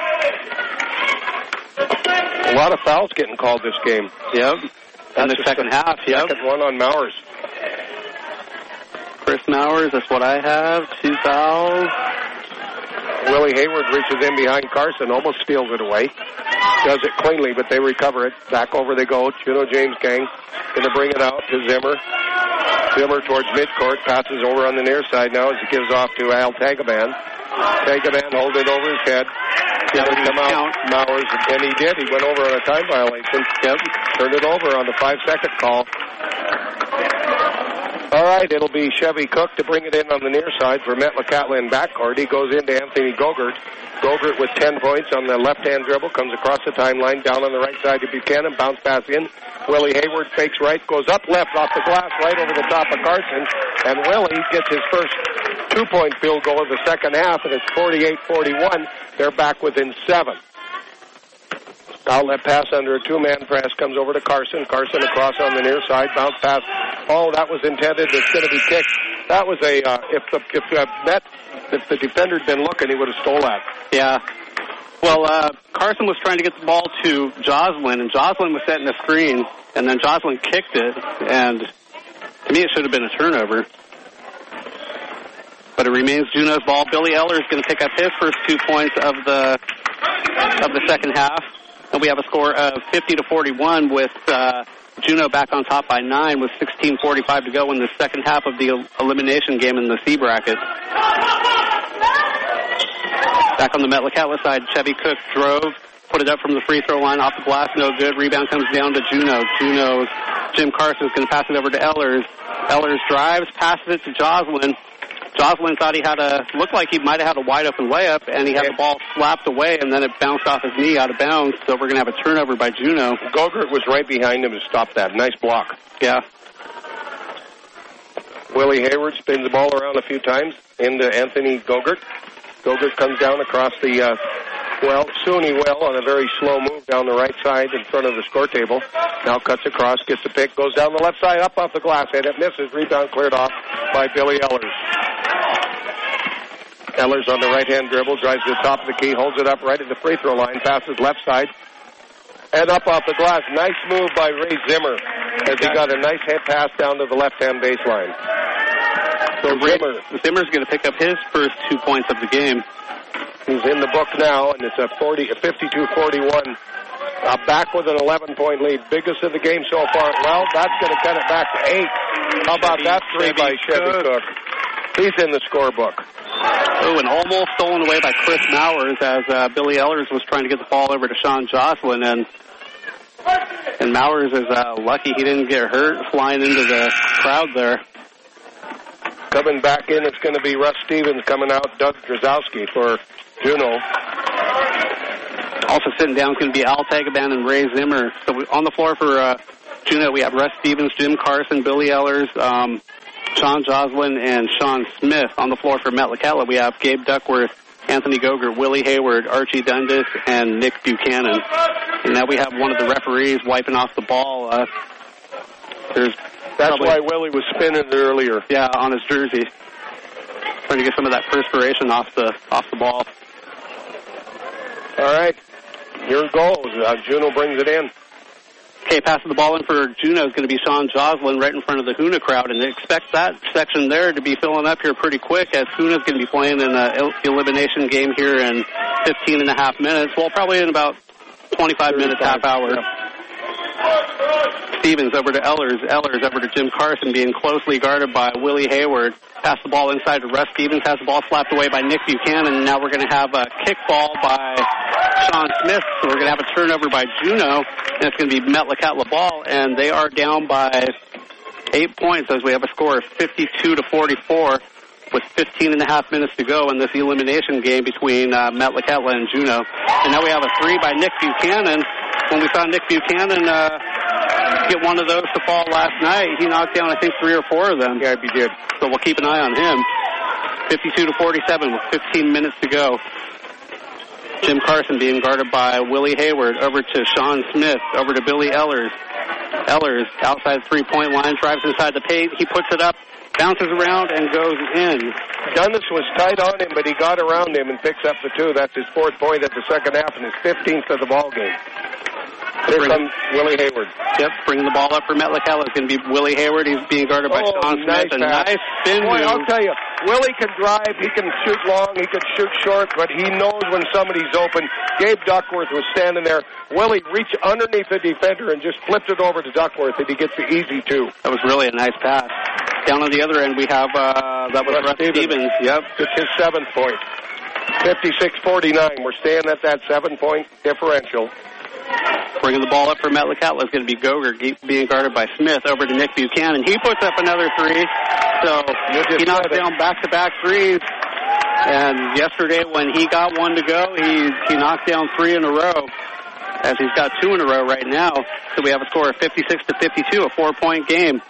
A lot of fouls getting called this game. Yep. In the second half, yep. Second one on Mowers. Chris Mowers, that's what I have. Two fouls. Willie Hayward reaches in behind Carson, almost steals it away. Does it cleanly, but they recover it. Back over they go. Juneau James Gang going to bring it out to Zimmer. Zimmer towards midcourt, passes over on the near side now as he gives off to Al Tagaban. Tagaban holds it over his head. Yeah, Didn't come out, Mowers, and he did. He went over on a time violation. Yep. Turned it over on the five-second call. All right, it'll be Chevy Cook to bring it in on the near side for Metlakatla in backcourt. He goes into Anthony Gogurt. Gogurt with ten points on the left-hand dribble, comes across the timeline, down on the right side to Buchanan, bounce pass in. Willie Hayward fakes right, goes up left off the glass, right over the top of Carson. And Willie gets his first two-point field goal of the second half, and it's forty-eight forty-one. They're back within seven. Outlet pass under a two-man press comes over to Carson. Carson across on the near side, bounce pass. Oh, that was intended. It's going to be kicked. That was a uh, if the if the net if the defender had been looking, he would have stole that. Yeah. Well, uh, Carson was trying to get the ball to Joslin, and Joslin was setting a screen, and then Joslin kicked it, and to me it should have been a turnover. But it remains Juneau's ball. Billy Eller is going to pick up his first two points of the of the second half. And we have a score of fifty to forty-one with uh, Juneau back on top by nine with sixteen forty-five to go in the second half of the elimination game in the C bracket. Back on the Metlakatla side, Chevy Cook drove, put it up from the free throw line, off the glass, no good. Rebound comes down to Juneau. Juneau's Jim Carson is going to pass it over to Ehlers. Ehlers drives, passes it to Joslin. Joslin thought he had a, looked like he might have had a wide open layup, and he had the ball slapped away, and then it bounced off his knee out of bounds, so we're going to have a turnover by Juneau. Gogurt was right behind him to stop that. Nice block. Yeah. Willie Hayward spins the ball around a few times into Anthony Gogurt. Gogurt comes down across the, uh, well, Sooney well on a very slow move down the right side in front of the score table. Now cuts across, gets the pick, goes down the left side, up off the glass, and it misses. Rebound cleared off by Billy Ehlers. Ehlers on the right-hand dribble, drives to the top of the key, holds it up right at the free throw line, passes left side, and up off the glass. Nice move by Ray Zimmer as he got a nice head pass down to the left-hand baseline. So Zimmer. Zimmer's going to pick up his first two points of the game. He's in the book now, and it's a forty, a fifty-two forty-one. Uh, back with an eleven-point lead. Biggest of the game so far. Well, that's going to cut it back to eight. How about that three by Chevy Cook? He's in the scorebook. Oh, and almost stolen away by Chris Mowers as uh, Billy Ehlers was trying to get the ball over to Sean Joslin, and and Mowers is uh, lucky he didn't get hurt flying into the crowd there. Coming back in, it's going to be Russ Stevens coming out, Doug Drzowski for Juneau. Also sitting down is going to be Al Tagaban and Ray Zimmer. So we, on the floor for uh, Juneau, we have Russ Stevens, Jim Carson, Billy Ehlers, um, Sean Joslin, and Sean Smith. On the floor for Metlakatla, we have Gabe Duckworth, Anthony Gogurt, Willie Hayward, Archie Dundas, and Nick Buchanan. And now we have one of the referees wiping off the ball. Uh, there's That's probably, why Willie was spinning it earlier. Yeah, on his jersey. Trying to get some of that perspiration off the off the ball. All right. Here it goes. Uh, Juneau brings it in. Okay, passing the ball in for Juneau is going to be Sean Joslin right in front of the Hoona crowd, and they expect that section there to be filling up here pretty quick as Hoona's going to be playing in an elimination game here in fifteen and a half minutes. Well, probably in about twenty-five minutes, half hour. Yeah. Stevens over to Ellers. Ellers over to Jim Carson, being closely guarded by Willie Hayward. Pass the ball inside to Russ Stevens. Has the ball slapped away by Nick Buchanan. And now we're going to have a kick ball by Sean Smith. So we're going to have a turnover by Juneau. And it's going to be Metlakatla ball. And they are down by eight points as we have a score of fifty-two to forty-four with fifteen and a half minutes to go in this elimination game between uh, Metlakatla and Juneau. And now we have a three by Nick Buchanan. When we saw Nick Buchanan uh, get one of those to fall last night, he knocked down, I think, three or four of them. Yeah, he did. So we'll keep an eye on him. fifty-two to forty-seven with fifteen minutes to go. Jim Carson being guarded by Willie Hayward. Over to Sean Smith. Over to Billy Ellers. Ellers outside three-point line, drives inside the paint. He puts it up, bounces around, and goes in. Dundas was tight on him, but he got around him and picks up the two. That's his fourth point at the second half and his fifteenth of the ball game. Here comes Willie Hayward. Yep, bringing the ball up for Metlakatla is going to be Willie Hayward. He's being guarded by oh, Sean nice Smith. A pass. nice spin Boy, move. I'll tell you, Willie can drive, he can shoot long, he can shoot short, but he knows when somebody's open. Gabe Duckworth was standing there. Willie reached underneath the defender and just flipped it over to Duckworth, and he gets the easy two. That was really a nice pass. Down on the other end, we have, uh, that was Russ, Russ Stevens. Stevens. Yep. It's his seventh point. fifty-six forty-nine. We're staying at that seven-point differential. Bringing the ball up for Metlakatla is going to be Goger, being guarded by Smith. Over to Nick Buchanan. He puts up another three. So he knocks down back-to-back threes. And yesterday when he got one to go, he, he knocked down three in a row, as he's got two in a row right now. So we have a score of fifty-six to fifty-two, a four-point game.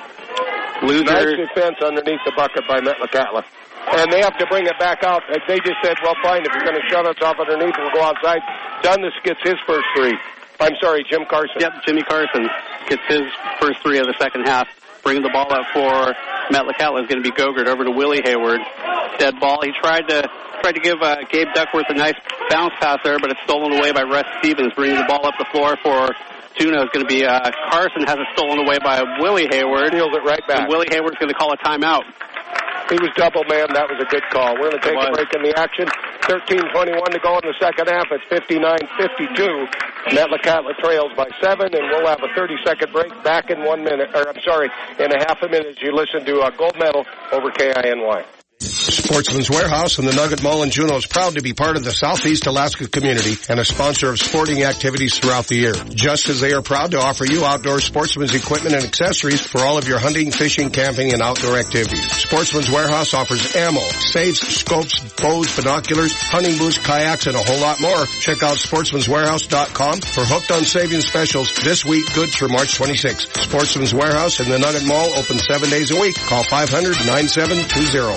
Loser. Nice defense underneath the bucket by Metlakatla. And they have to bring it back out. They just said, well, fine, if you're going to shut us off underneath, we'll go outside. Dundas gets his first three. I'm sorry, Jim Carson. Yep, Jimmy Carson gets his first three of the second half. Bringing the ball up for Metlakatla is going to be Gogurt. Over to Willie Hayward. Dead ball. He tried to tried to give uh, Gabe Duckworth a nice bounce pass there, but it's stolen away by Russ Stevens. Bringing the ball up the floor for Juneau is going to be uh, Carson. Has it stolen away by Willie Hayward. Steals it right back. And Willie Hayward's going to call a timeout. He was double man. That was a good call. We're going to take a break in the action. thirteen twenty-one to go in the second half. It's fifty-nine fifty-two. Metlakatla trails by seven, and we'll have a thirty-second break back in one minute. Or I'm sorry, in a half a minute as you listen to uh, Gold Medal over K I N Y. Sportsman's Warehouse and the Nugget Mall in Juneau is proud to be part of the Southeast Alaska community and a sponsor of sporting activities throughout the year. Just as they are proud to offer you outdoor sportsman's equipment and accessories for all of your hunting, fishing, camping, and outdoor activities. Sportsman's Warehouse offers ammo, safes, scopes, bows, binoculars, hunting boots, kayaks, and a whole lot more. Check out sportsmans warehouse dot com for Hooked on Savings specials this week, good through March twenty-sixth. Sportsman's Warehouse and the Nugget Mall open seven days a week. Call five hundred, nine seven two zero.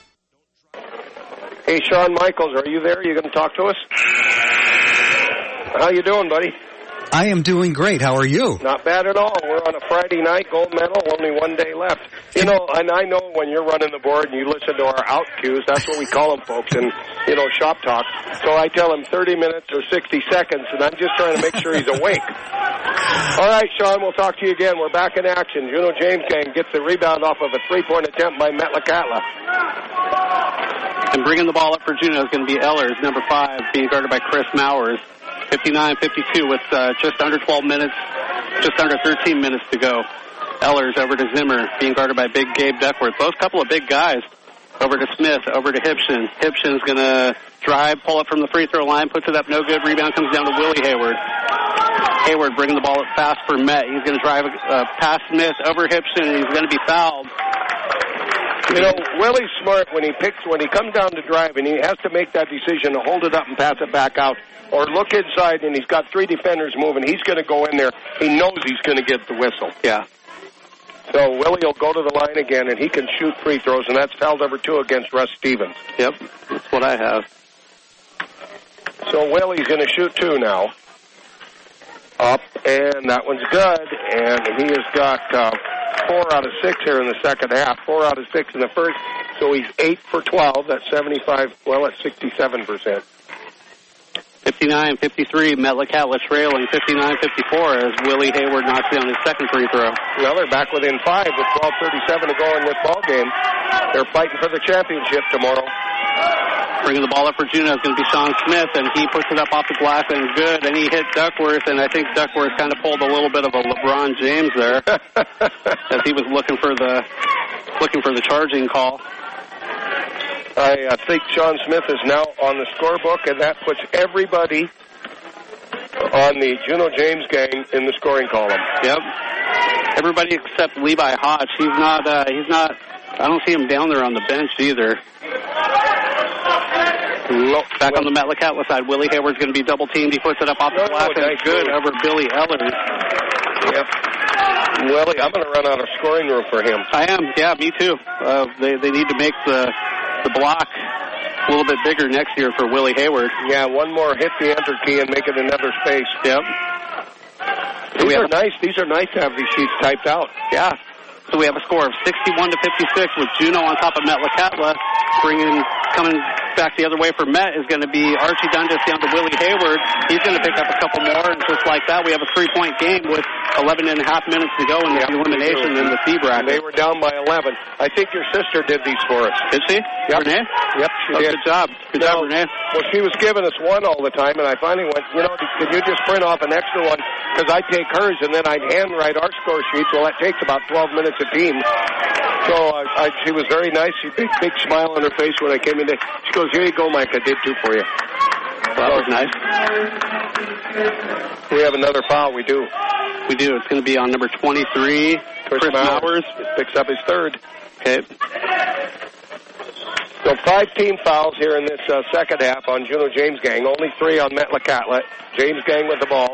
Hey, Shawn Michaels, are you there? Are you going to talk to us? How you doing, buddy? I am doing great. How are you? Not bad at all. We're on a Friday night, gold medal, only one day left. You know, and I know when you're running the board and you listen to our out cues, that's what we call them, folks, and, you know, shop talk. So I tell him thirty minutes or sixty seconds, and I'm just trying to make sure he's awake. All right, Shawn, we'll talk to you again. We're back in action. Juneau James Gang gets the rebound off of a three-point attempt by Metlakatla. And bringing the ball up for Juneau is going to be Ellers, number five, being guarded by Chris Mowers. fifty-nine fifty-two with uh, just under twelve minutes, just under thirteen minutes to go. Ellers over to Zimmer, being guarded by big Gabe Duckworth. Those couple of big guys. Over to Smith, over to Hibson. Hibson's going to drive, pull up from the free throw line, puts it up, no good. Rebound comes down to Willie Hayward. Hayward bringing the ball up fast for Met. He's going to drive uh, past Smith, over Hibson, and he's going to be fouled. You know, Willie's smart when he picks, when he comes down to drive, and he has to make that decision to hold it up and pass it back out, or look inside, and he's got three defenders moving. He's going to go in there. He knows he's going to get the whistle. Yeah. So Willie will go to the line again, and he can shoot free throws, and that's foul number two against Russ Stevens. Yep, that's what I have. So Willie's going to shoot two now. Up, and that one's good, and he has got uh, four out of six here in the second half, four out of six in the first, so he's eight for twelve. That's seventy-five, well, that's sixty-seven percent. fifty-nine fifty-three, Metlakatla trailing fifty-nine fifty-four as Willie Hayward knocks down his second free throw. Well, they're back within five with twelve thirty-seven to go in this ball game. They're fighting for the championship tomorrow. Bringing the ball up for Juneau is going to be Sean Smith, and he puts it up off the glass and good, and he hit Duckworth, and I think Duckworth kind of pulled a little bit of a LeBron James there as he was looking for the looking for the charging call. I uh, think Sean Smith is now on the scorebook, and that puts everybody on the Juneau James gang in the scoring column. Yep. Everybody except Levi Hodge. He's not. Uh, he's not. I don't see him down there on the bench either. Back on the Metlakatla side, Willie Hayward's going to be double teamed. He puts it up off the glass and nice good over Billy Ellers. Yep. Willie, I'm going to run out of scoring room for him. I am. Yeah, me too. Uh, they they need to make the the block a little bit bigger next year for Willie Hayward. Yeah, one more, hit the enter key and make it another space. Yep. These are nice. These are nice to have these sheets typed out. Yeah. So we have a score of sixty-one to fifty-six with Juneau on top of Metlakatla. Bringing, coming back the other way for Met is going to be Archie Dundas down to Willie Hayward. He's going to pick up a couple more, and just like that, we have a three-point game with eleven and a half minutes to go in the yep, elimination in the C bracket. They were down by eleven. I think your sister did these for us. Did she? Yep. Renee? Yep, she oh, did. Good job. Good now, job, Renee. Well, she was giving us one all the time, and I finally went, you know, can you just print off an extra one? Because I'd take hers, and then I'd handwrite our score sheets. Well, that takes about twelve minutes a team. So uh, I, she was very nice. She big, big smile on her face when I came in. She goes, "Here you go, Mike. I did two for you." Well, that was nice. We have another foul. We do. We do. It's going to be on number twenty-three, Chris, Chris Mowers. Mowers. Picks up his third. Okay. So five team fouls here in this uh, second half on Juneau James gang. Only three on Metlakatla. James gang with the ball.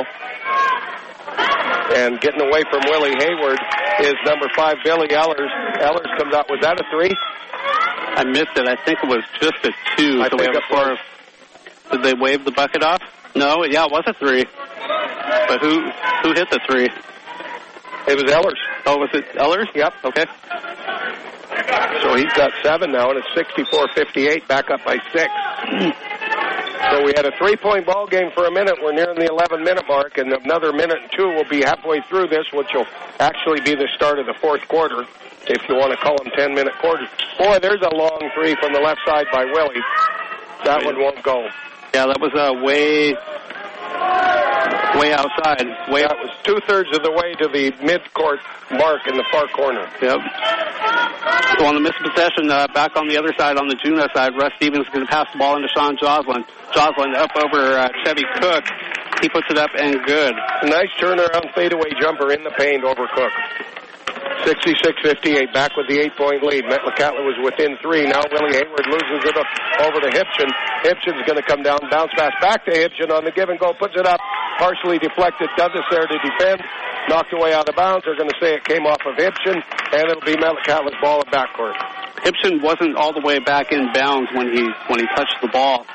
And getting away from Willie Hayward is number five, Billy Ellers. Ellers comes out. Was that a three? I missed it. I think it was just a two. I so think we have it a score of, did they wave the bucket off? No, yeah, it was a three. But who who hit the three? It was Ellers. Oh, was it Ellers? Yep. Okay. So he's got seven now, and it's sixty-four fifty-eight, back up by six. So we had a three-point ball game for a minute. We're nearing the eleven-minute mark, and another minute and two will be halfway through this, which will actually be the start of the fourth quarter, if you want to call them ten-minute quarters. Boy, there's a long three from the left side by Willie. That one won't go. Yeah, that was uh, way, way outside. Way that was two-thirds of the way to the mid-court mark in the far corner. Yep. So on the missed possession, uh, back on the other side, on the Juneau side, Russ Stevens is going to pass the ball into Sean Joslin. Joslin up over uh, Chevy Cook. He puts it up and good. Nice turnaround fadeaway jumper in the paint over Cook. sixty-six fifty-eight, back with the eight-point lead. Metlakatla was within three. Now Willie Hayward loses it up over to Hipchen. Hipchen's going to come down, bounce pass back to Hipchen on the give and go, puts it up, partially deflected. Douglas there to defend, knocked away out of bounds. They're going to say it came off of Hipchen, and it'll be Metlakatla's ball at backcourt. Hipchen wasn't all the way back in bounds when he when he touched the ball,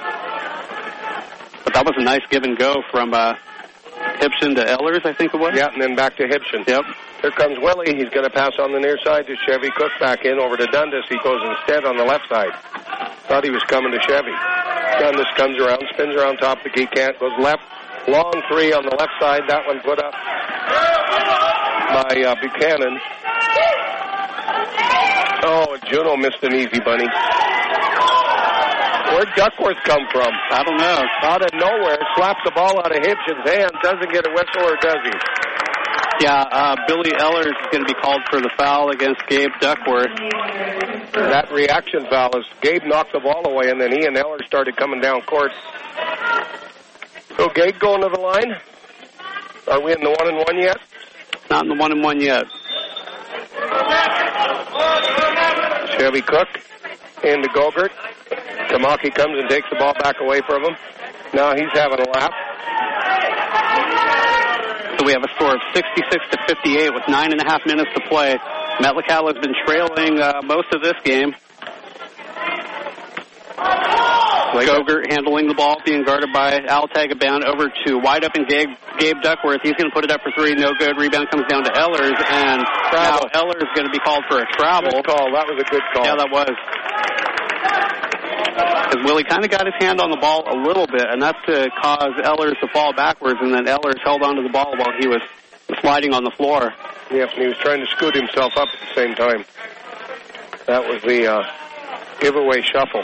but that was a nice give and go from uh, Hipchen to Ellers, I think it was. Yeah, and then back to Hipchen. Yep. Here comes Willie. He's going to pass on the near side to Chevy Cook back in over to Dundas. He goes instead on the left side. Thought he was coming to Chevy. Dundas comes around, spins around top of the key, can't, goes left. Long three on the left side. That one put up by uh, Buchanan. Oh, Juneau missed an easy bunny. Where'd Duckworth come from? I don't know. Out of nowhere, slaps the ball out of Hipchen's hand. Doesn't get a whistle, or does he? Yeah, uh, Billy Ellers is going to be called for the foul against Gabe Duckworth. That reaction foul is Gabe knocked the ball away, and then he and Ellers started coming down court. So Gabe going to the line? Are we in the one and one yet? Not in the one and one yet. Chevy Cook into Gogurt. Tamaki comes and takes the ball back away from him. Now he's having a laugh. So we have a score of sixty-six to fifty-eight with nine and a half minutes to play. Metlakatla has been trailing uh, most of this game. Gogurt handling the ball, being guarded by Al Tagaban. Over to wide open Gabe, Gabe Duckworth. He's going to put it up for three. No good. Rebound comes down to Ellers, and travel. Now Ellers is going to be called for a travel. Good call. That was a good call. Yeah, that was. Because Willie kind of got his hand on the ball a little bit, enough to cause Ellers to fall backwards, and then Ellers held onto the ball while he was sliding on the floor. Yep, and he was trying to scoot himself up at the same time. That was the uh, giveaway shuffle.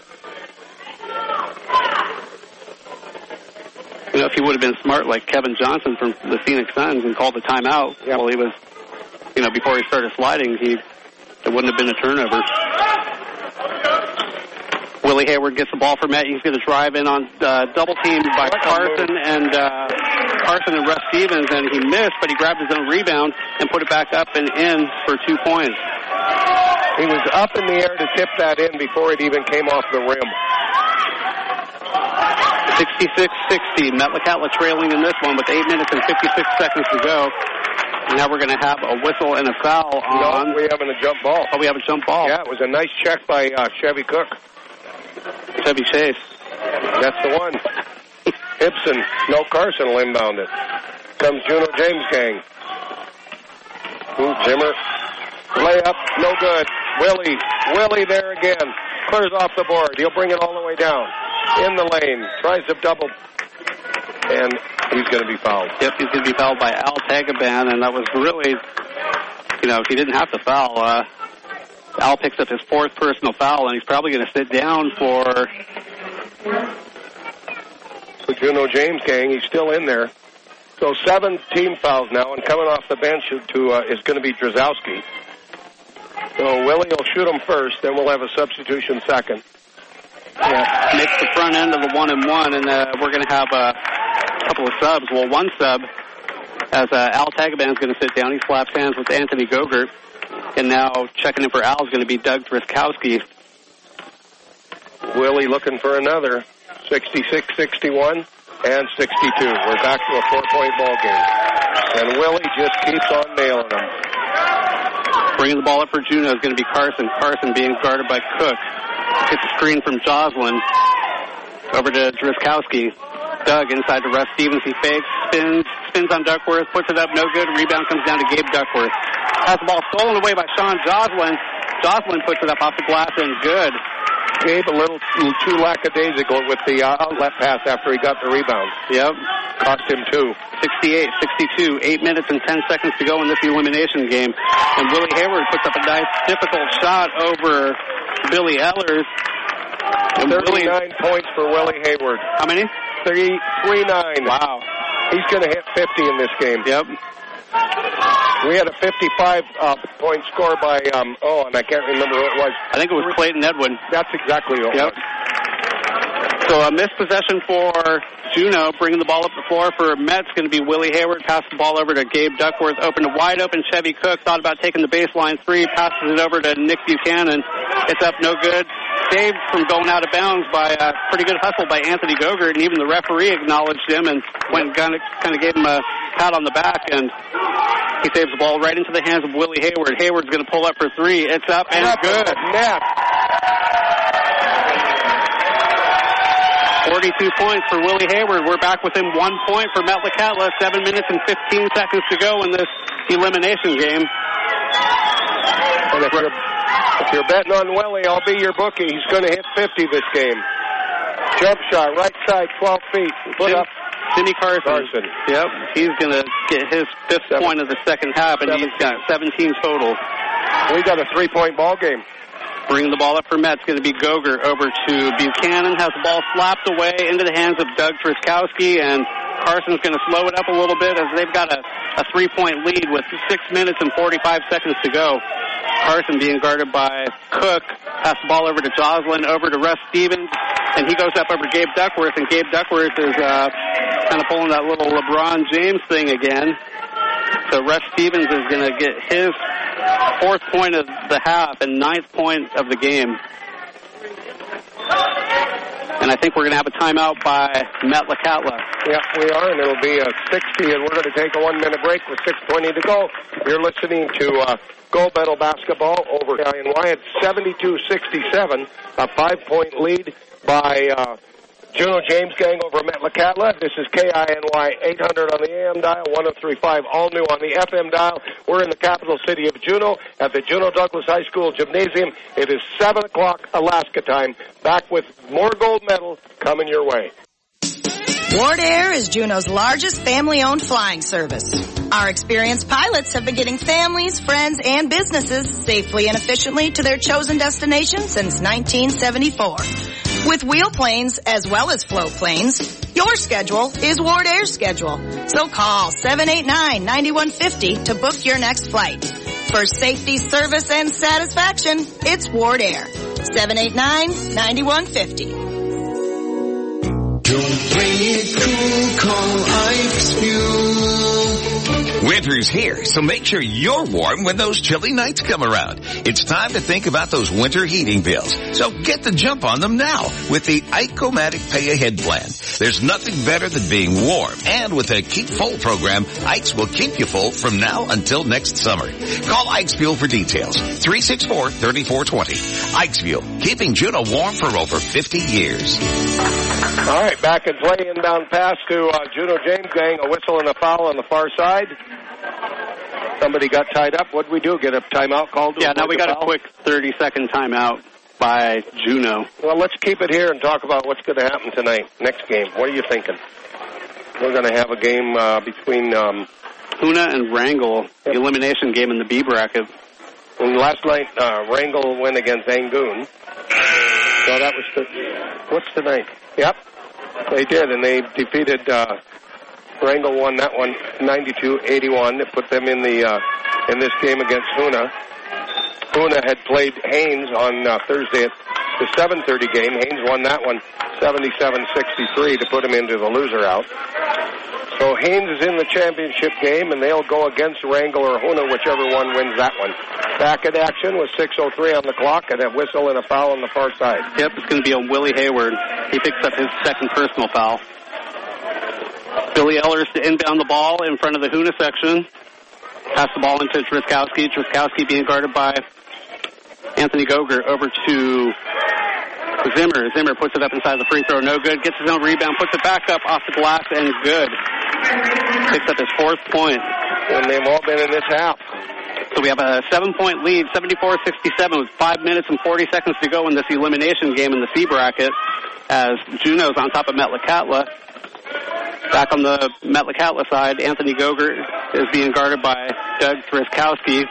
You know, if he would have been smart like Kevin Johnson from the Phoenix Suns and called the timeout yep. while he was, you know, before he started sliding, he it wouldn't have been a turnover. Willie Hayward gets the ball for Met. He's going to drive in on uh, double teamed by Carson and uh, Carson and Russ Stevens, and he missed, but he grabbed his own rebound and put it back up and in for two points. He was up in the air to tip that in before it even came off the rim. sixty-six sixty. Metlakatla trailing in this one with eight minutes and fifty-six seconds to go. And now we're going to have a whistle and a foul on. No, we're having a jump ball. Oh, we have a jump ball. Yeah, it was a nice check by uh, Chevy Cook. Chevy Chase. That's the one. Ibsen. No, Carson will inbound it. Comes Juno James gang. Ooh, Zimmer. Layup. No good. Willie. Willie there again. Clears off the board. He'll bring it all the way down. In the lane. Tries to double. And he's going to be fouled. Yep, he's going to be fouled by Al Tagaban, and that was really, you know, he didn't have to foul. Uh, Al picks up his fourth personal foul, and he's probably going to sit down for... For Juno James gang. He's still in there. So seven team fouls now, and coming off the bench to uh, is going to be Drzowski. So Willie will shoot him first, then we'll have a substitution second. Yeah, makes the front end of the one and one, and uh, we're going to have a couple of subs. Well, one sub, as uh, Al Tagaban's going to sit down. He slaps hands with Anthony Gogurt, and now checking in for Al is going to be Doug Drizkowski. Willie looking for another. sixty-six sixty-one and sixty-two. We're back to a four-point ball game. And Willie just keeps on nailing them. Bringing the ball up for Juno is going to be Carson. Carson being guarded by Cook. Gets a screen from Joslin. Over to Drizkowski. Doug inside to Russ Stevens. He fakes, spins, spins on Duckworth, puts it up, no good. Rebound comes down to Gabe Duckworth. Has the ball stolen away by Sean Joslin. Joslin puts it up off the glass and good. Gabe a little, little too lackadaisical with the uh, outlet pass after he got the rebound. Yep. Cost him two. sixty-eight sixty-two. Eight minutes and ten seconds to go in this elimination game. And Willie Hayward puts up a nice, difficult shot over Billy Ellers. And thirty-nine Willie, points for Willie Hayward. How many? three nine. Wow. He's going to hit fifty in this game. Yep. We had a fifty-five uh, point score by, um, oh, and I can't remember who it was. I think it was Clayton Edwin. That's exactly what yep. it was. So a missed possession for Juno, bringing the ball up the floor for Mets. Going to be Willie Hayward. Pass the ball over to Gabe Duckworth. Open to wide open Chevy Cook. Thought about taking the baseline three. Passes it over to Nick Buchanan. It's up, no good. Saved from going out of bounds by a pretty good hustle by Anthony Gogurt, and even the referee acknowledged him and went and kind of, kind of gave him a pat on the back, and he saves the ball right into the hands of Willie Hayward. Hayward's going to pull up for three. It's up and up good. Net. forty-two points for Willie Hayward. We're back within one point for Metlakatla. Seven minutes and fifteen seconds to go in this elimination game. And if you're, if you're betting on Willie, I'll be your bookie. He's going to hit fifty this game. Jump shot, right side, twelve feet. Put Jim, up. Jimmy Carson. Carson. Yep, he's going to get his fifth Seven. point of the second half, and seventeen. He's got seventeen total. We got a three-point ball game. Bringing the ball up for Mets, going to be Gogurt over to Buchanan. Has the ball slapped away into the hands of Doug Drizkowski, and Carson's going to slow it up a little bit as they've got a, a three-point lead with six minutes and forty-five seconds to go. Carson being guarded by Cook. Pass the ball over to Joslin, over to Russ Stevens, and he goes up over Gabe Duckworth, and Gabe Duckworth is uh, kind of pulling that little LeBron James thing again. So Russ Stevens is going to get his fourth point of the half and ninth point of the game. And I think we're going to have a timeout by Metlakatla. Yeah, we are, and it'll be a sixty, and we're going to take a one-minute break with six twenty to go. You're listening to uh, Gold Medal Basketball over I N Y. It's seventy-two sixty-seven, a five-point lead by uh, Juno James Gang over Metlakatla. This is K I N Y eight hundred on the A M dial, one oh three point five all new on the F M dial. We're in the capital city of Juneau at the Juneau Douglas High School Gymnasium. It is seven o'clock Alaska time. Back with more gold medal coming your way. Ward Air is Juneau's largest family-owned flying service. Our experienced pilots have been getting families, friends, and businesses safely and efficiently to their chosen destination since nineteen seventy-four. With wheel planes as well as float planes, your schedule is Ward Air's schedule. So call seven eight nine, nine one five zero to book your next flight. For safety, service, and satisfaction, it's Ward Air. seven eight nine, nine one five zero. Don't play it cool, call Ike's Fuel. Winter's here, so make sure you're warm when those chilly nights come around. It's time to think about those winter heating bills. So get the jump on them now with the Ike-O-Matic Pay Ahead plan. There's nothing better than being warm. And with a Keep Full program, Ike's will keep you full from now until next summer. Call Ike's Fuel for details. three six four, three four two zero. Ike's Fuel, keeping Juneau warm for over fifty years. All right, back in play, inbound pass to uh, Juneau James Gang, a whistle and a foul on the far side. Somebody got tied up. What did we do? Get a timeout called? Yeah, now we got a quick thirty-second timeout by Juneau. Well, let's keep it here and talk about what's going to happen tonight, next game. What are you thinking? We're going to have a game uh, between Um, Hoona and Wrangell, the elimination game in the B bracket. And last night, uh, Wrangell went against Angoon. So that was the... What's tonight? Yep, they did, and they defeated... Uh, Wrangell won that one ninety-two eighty-one. It put them in the uh, in this game against Hoona. Hoona had played Haynes on uh, Thursday at the seven thirty game. Haynes won that one seventy-seven sixty-three to put him into the loser out. So Haynes is in the championship game, and they'll go against Wrangell or Hoona, whichever one wins that one. Back in action with six oh three on the clock and a whistle and a foul on the far side. Yep, it's going to be on Willie Hayward. He picks up his second personal foul. Billy Ellers to inbound the ball in front of the Hoona section. Pass the ball into Truskowski. Truskowski being guarded by Anthony Goger over to Zimmer. Zimmer puts it up inside the free throw. No good. Gets his own rebound. Puts it back up off the glass and good. Picks up his fourth point. And they've all been in this half. So we have a seven-point lead, seventy-four sixty-seven, with five minutes and forty seconds to go in this elimination game in the C bracket as Juneau's on top of Metlakatla. Back on the Metlakatla side, Anthony Goger is being guarded by Doug Truskowski.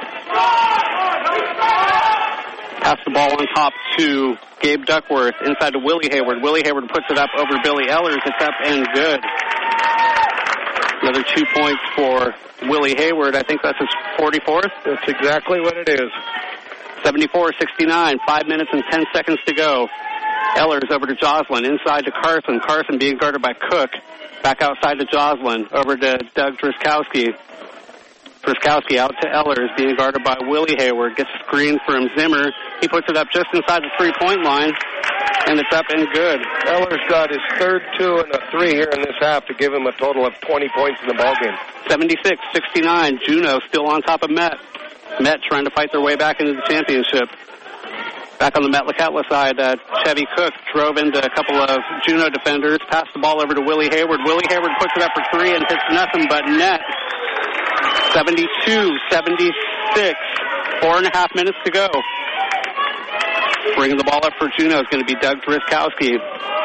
Pass the ball on top to Gabe Duckworth inside to Willie Hayward. Willie Hayward puts it up over Billy Ellers. It's up and good. Another two points for Willie Hayward. I think that's his forty-fourth. That's exactly what it is. seventy-four sixty-nine, five minutes and ten seconds to go. Ellers over to Joslin, inside to Carson. Carson being guarded by Cook. Back outside to Joslin, over to Doug Truskowski. Truskowski out to Ellers, being guarded by Willie Hayward. Gets a screen from Zimmer. He puts it up just inside the three-point line, and it's up and good. Ellers got his third two and a three here in this half to give him a total of twenty points in the ballgame. seventy-six sixty-nine, Juneau still on top of Met. Met trying to fight their way back into the championship. Back on the Metlakatla side, uh, Chevy Cook drove into a couple of Juneau defenders, passed the ball over to Willie Hayward. Willie Hayward puts it up for three and hits nothing but net. seventy-two seventy-six, four and a half minutes to go. Bringing the ball up for Juneau is going to be Doug Truskowski.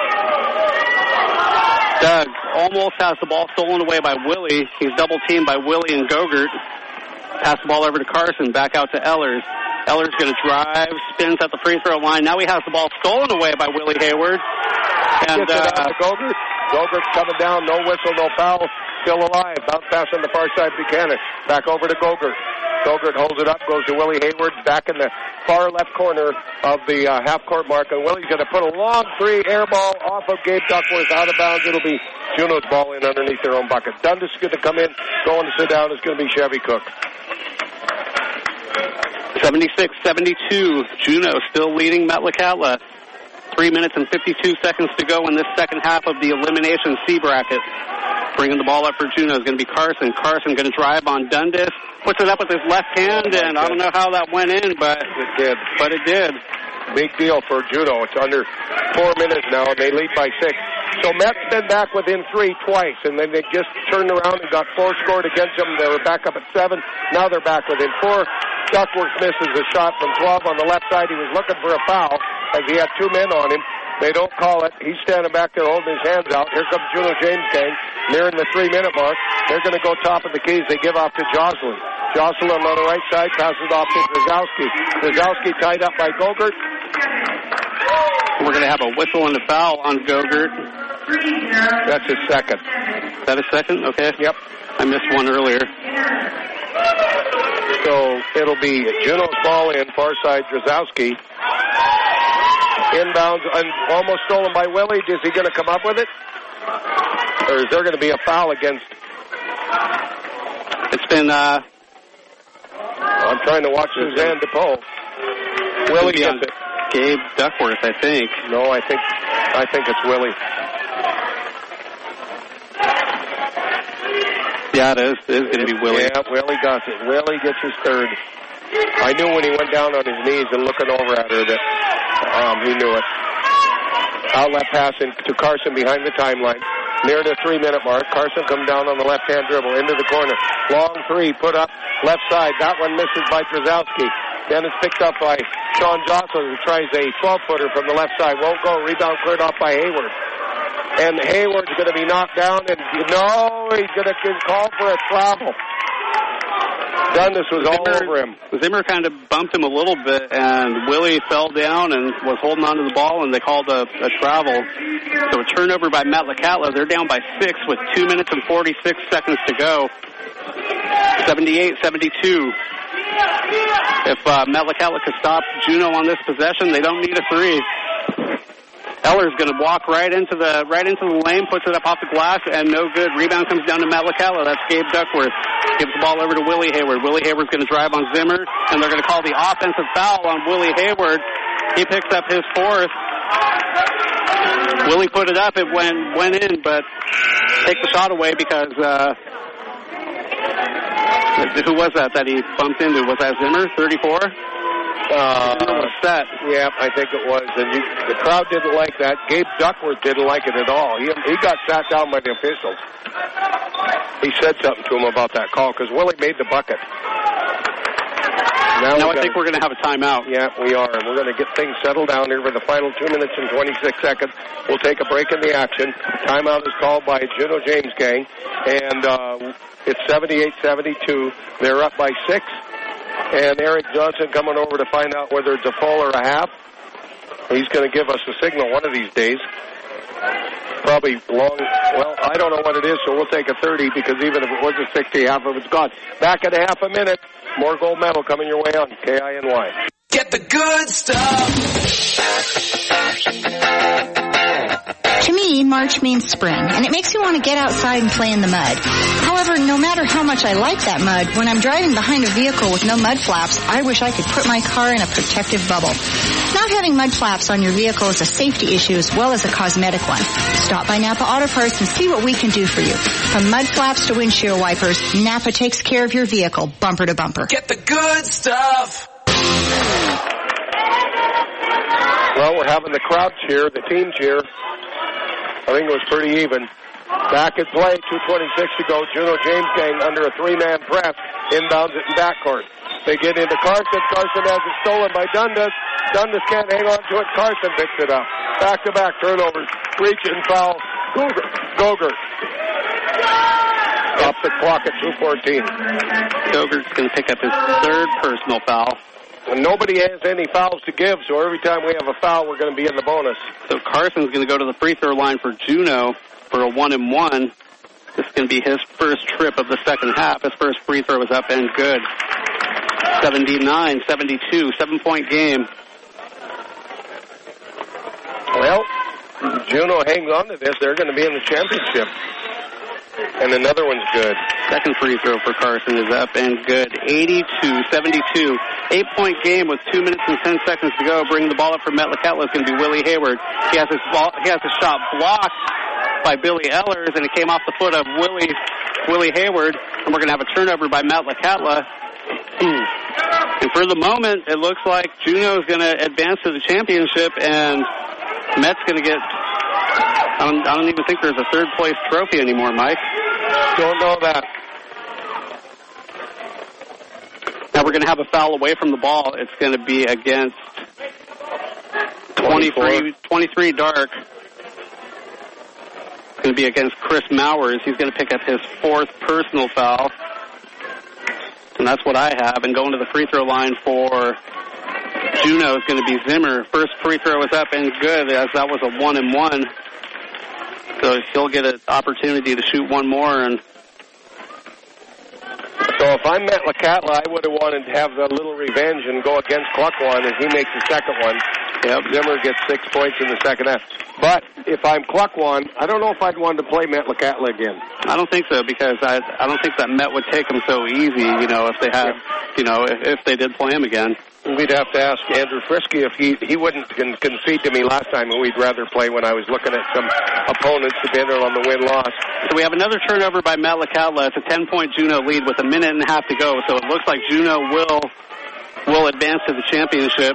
Doug almost has the ball stolen away by Willie. He's double-teamed by Willie and Gogurt. Pass the ball over to Carson, back out to Ellers. Ellers going to drive, spins at the free throw line. Now he has the ball stolen away by Willie Hayward. And Gets it out to Gogurt. Gogurt's coming down, no whistle, no foul, still alive. Bounce pass on the far side, Buchanan. Back over to Gogurt. Gogurt holds it up, goes to Willie Hayward, back in the far left corner of the uh, half-court mark. And Willie's going to put a long three air ball off of Gabe Duckworth out of bounds. It'll be Juneau's ball in underneath their own bucket. Dundas is going to come in, going to sit down. It's going to be Chevy Cook. seventy-six seventy-two, Juneau still leading Metlakatla. Three minutes and fifty-two seconds to go in this second half of the elimination C bracket. Bringing the ball up for Juneau is going to be Carson. Carson going to drive on Dundas. Puts it up with his left hand, and I don't know how that went in, but it did. But it did. big deal for Juneau. It's under four minutes now, and they lead by six. So Met's been back within three twice, and then they just turned around and got four scored against them. They were back up at seven. Now they're back within four. Duckworth misses a shot from twelve on the left side. He was looking for a foul as he had two men on him. They don't call it. He's standing back there holding his hands out. Here comes Juneau James Gang nearing the three-minute mark. They're going to go top of the keys. They give off to Jocelyn. Jocelyn on the right side passes off to Brzezowski. Brzezowski tied up by Gogurt. We're going to have a whistle and a foul on Gogurt. That's his second. Is that a second? Okay. Yep. I missed one earlier. So it'll be Juneau's ball in, far side, Brzezowski. Inbounds, and almost stolen by Willie. Is he going to come up with it? Or is there going to be a foul against... It's been... Uh... I'm trying to watch Suzanne DePaul. Willie gets it. Gabe Duckworth, I think. No, I think I think it's Willie. Yeah, it is. It is going to be Willie. Yeah, Willie got it. Willie gets his third. I knew when he went down on his knees and looking over at her that um, he knew it. Outlet pass in to Carson behind the timeline. Near the three-minute mark, Carson comes down on the left-hand dribble into the corner. Long three, put up left side. That one misses by Brzezowski. Then it's picked up by Sean Jocelyn, who tries a twelve-footer from the left side. Won't go. Rebound cleared off by Hayward. And Hayward's going to be knocked down, and no, he's going to call for a travel. Dundas was all Zimmer, over him. Zimmer kind of bumped him a little bit, and Willie fell down and was holding on to the ball, and they called a, a travel. So a turnover by Metlakatla. They're down by six with two minutes and forty-six seconds to go. seventy-eight seventy-two. If uh, Metlakatla could stop Juneau on this possession, they don't need a three. Eller's going to walk right into the right into the lane, puts it up off the glass, and no good. Rebound comes down to Metlakatla. That's Gabe Duckworth. Gives the ball over to Willie Hayward. Willie Hayward's going to drive on Zimmer, and they're going to call the offensive foul on Willie Hayward. He picks up his fourth. Willie put it up. It went went in, but take the shot away because uh, who was that that he bumped into? Was that Zimmer, thirty-four? Uh, was set. Yeah, I think it was. And you, the crowd didn't like that. Gabe Duckworth didn't like it at all. He, he got sat down by the officials. He said something to him about that call because Willie made the bucket. Now, now I think we're going to have a timeout. Yeah, we are. And we're going to get things settled down here for the final two minutes and twenty-six seconds. We'll take a break in the action. Timeout is called by Juneau James Gang. And uh, it's seventy-eight seventy-two. They're up by six. And Eric Johnson coming over to find out whether it's a full or a half. He's going to give us a signal one of these days. Probably long, well, I don't know what it is, so we'll take a thirty because even if it was a sixty, half of it's gone. Back in a half a minute. More gold medal coming your way on K I N Y. Get the good stuff. To me, March means spring, and it makes me want to get outside and play in the mud. However, no matter how much I like that mud, when I'm driving behind a vehicle with no mud flaps, I wish I could put my car in a protective bubble. Not having mud flaps on your vehicle is a safety issue as well as a cosmetic one. Stop by Napa Auto Parts and see what we can do for you. From mud flaps to windshield wipers, Napa takes care of your vehicle bumper to bumper. Get the good stuff. Well, we're having the crowd cheer, the team cheer. I think it was pretty even. Back at play, two twenty-six to go. Juneau James Gang under a three-man press. Inbounds it in backcourt. They get into Carson. Carson has it stolen by Dundas. Dundas can't hang on to it. Carson picks it up. Back-to-back turnovers. Reach and foul. Gogurt. Gogurt. Up the clock at two fourteen. Gogurt's going to pick up his third personal foul. And nobody has any fouls to give, so every time we have a foul, we're going to be in the bonus. So Carson's going to go to the free throw line for Juneau for a one and one. This is going to be his first trip of the second half. His first free throw is up and good. seventy-nine seventy-two, seven-point game. Well, Juneau hangs on to this. They're going to be in the championship. And another one's good. Second free throw for Carson is up and good. eighty-two seventy-two. Eight-point game with two minutes and ten seconds to go. Bringing the ball up for Metlakatla is going to be Willie Hayward. He has his ball. He has his shot blocked by Billy Ellers, and it came off the foot of Willie Willie Hayward. And we're going to have a turnover by Metlakatla. And for the moment, it looks like Juneau's going to advance to the championship, and Met's going to get, I don't, I don't even think there's a third-place trophy anymore, Mike. Don't know that. Now we're going to have a foul away from the ball. It's going to be against twenty-three, twenty-three Dark. It's going to be against Chris Mowers. He's going to pick up his fourth personal foul. And that's what I have. And going to the free throw line for Juneau is going to be Zimmer. First free throw is up and good, as that was a one and one. So he'll get an opportunity to shoot one more. And so if I'm Matt LaCatla, I would have wanted to have a little revenge and go against Cluckwan as he makes the second one. Yep, Zimmer gets six points in the second half. But if I'm Cluckwan, I don't know if I'd want to play Matt LaCatla again. I don't think so, because I I don't think that Met would take him so easy, you know, if they had, you know, if, if they did play him again. We'd have to ask Andrew Frisky if he he wouldn't con- concede to me last time, and we'd rather play when I was looking at some opponents depending on the win-loss. So we have another turnover by Matt LaCatla. It's a ten-point Juneau lead with a minute and a half to go, so it looks like Juneau will will advance to the championship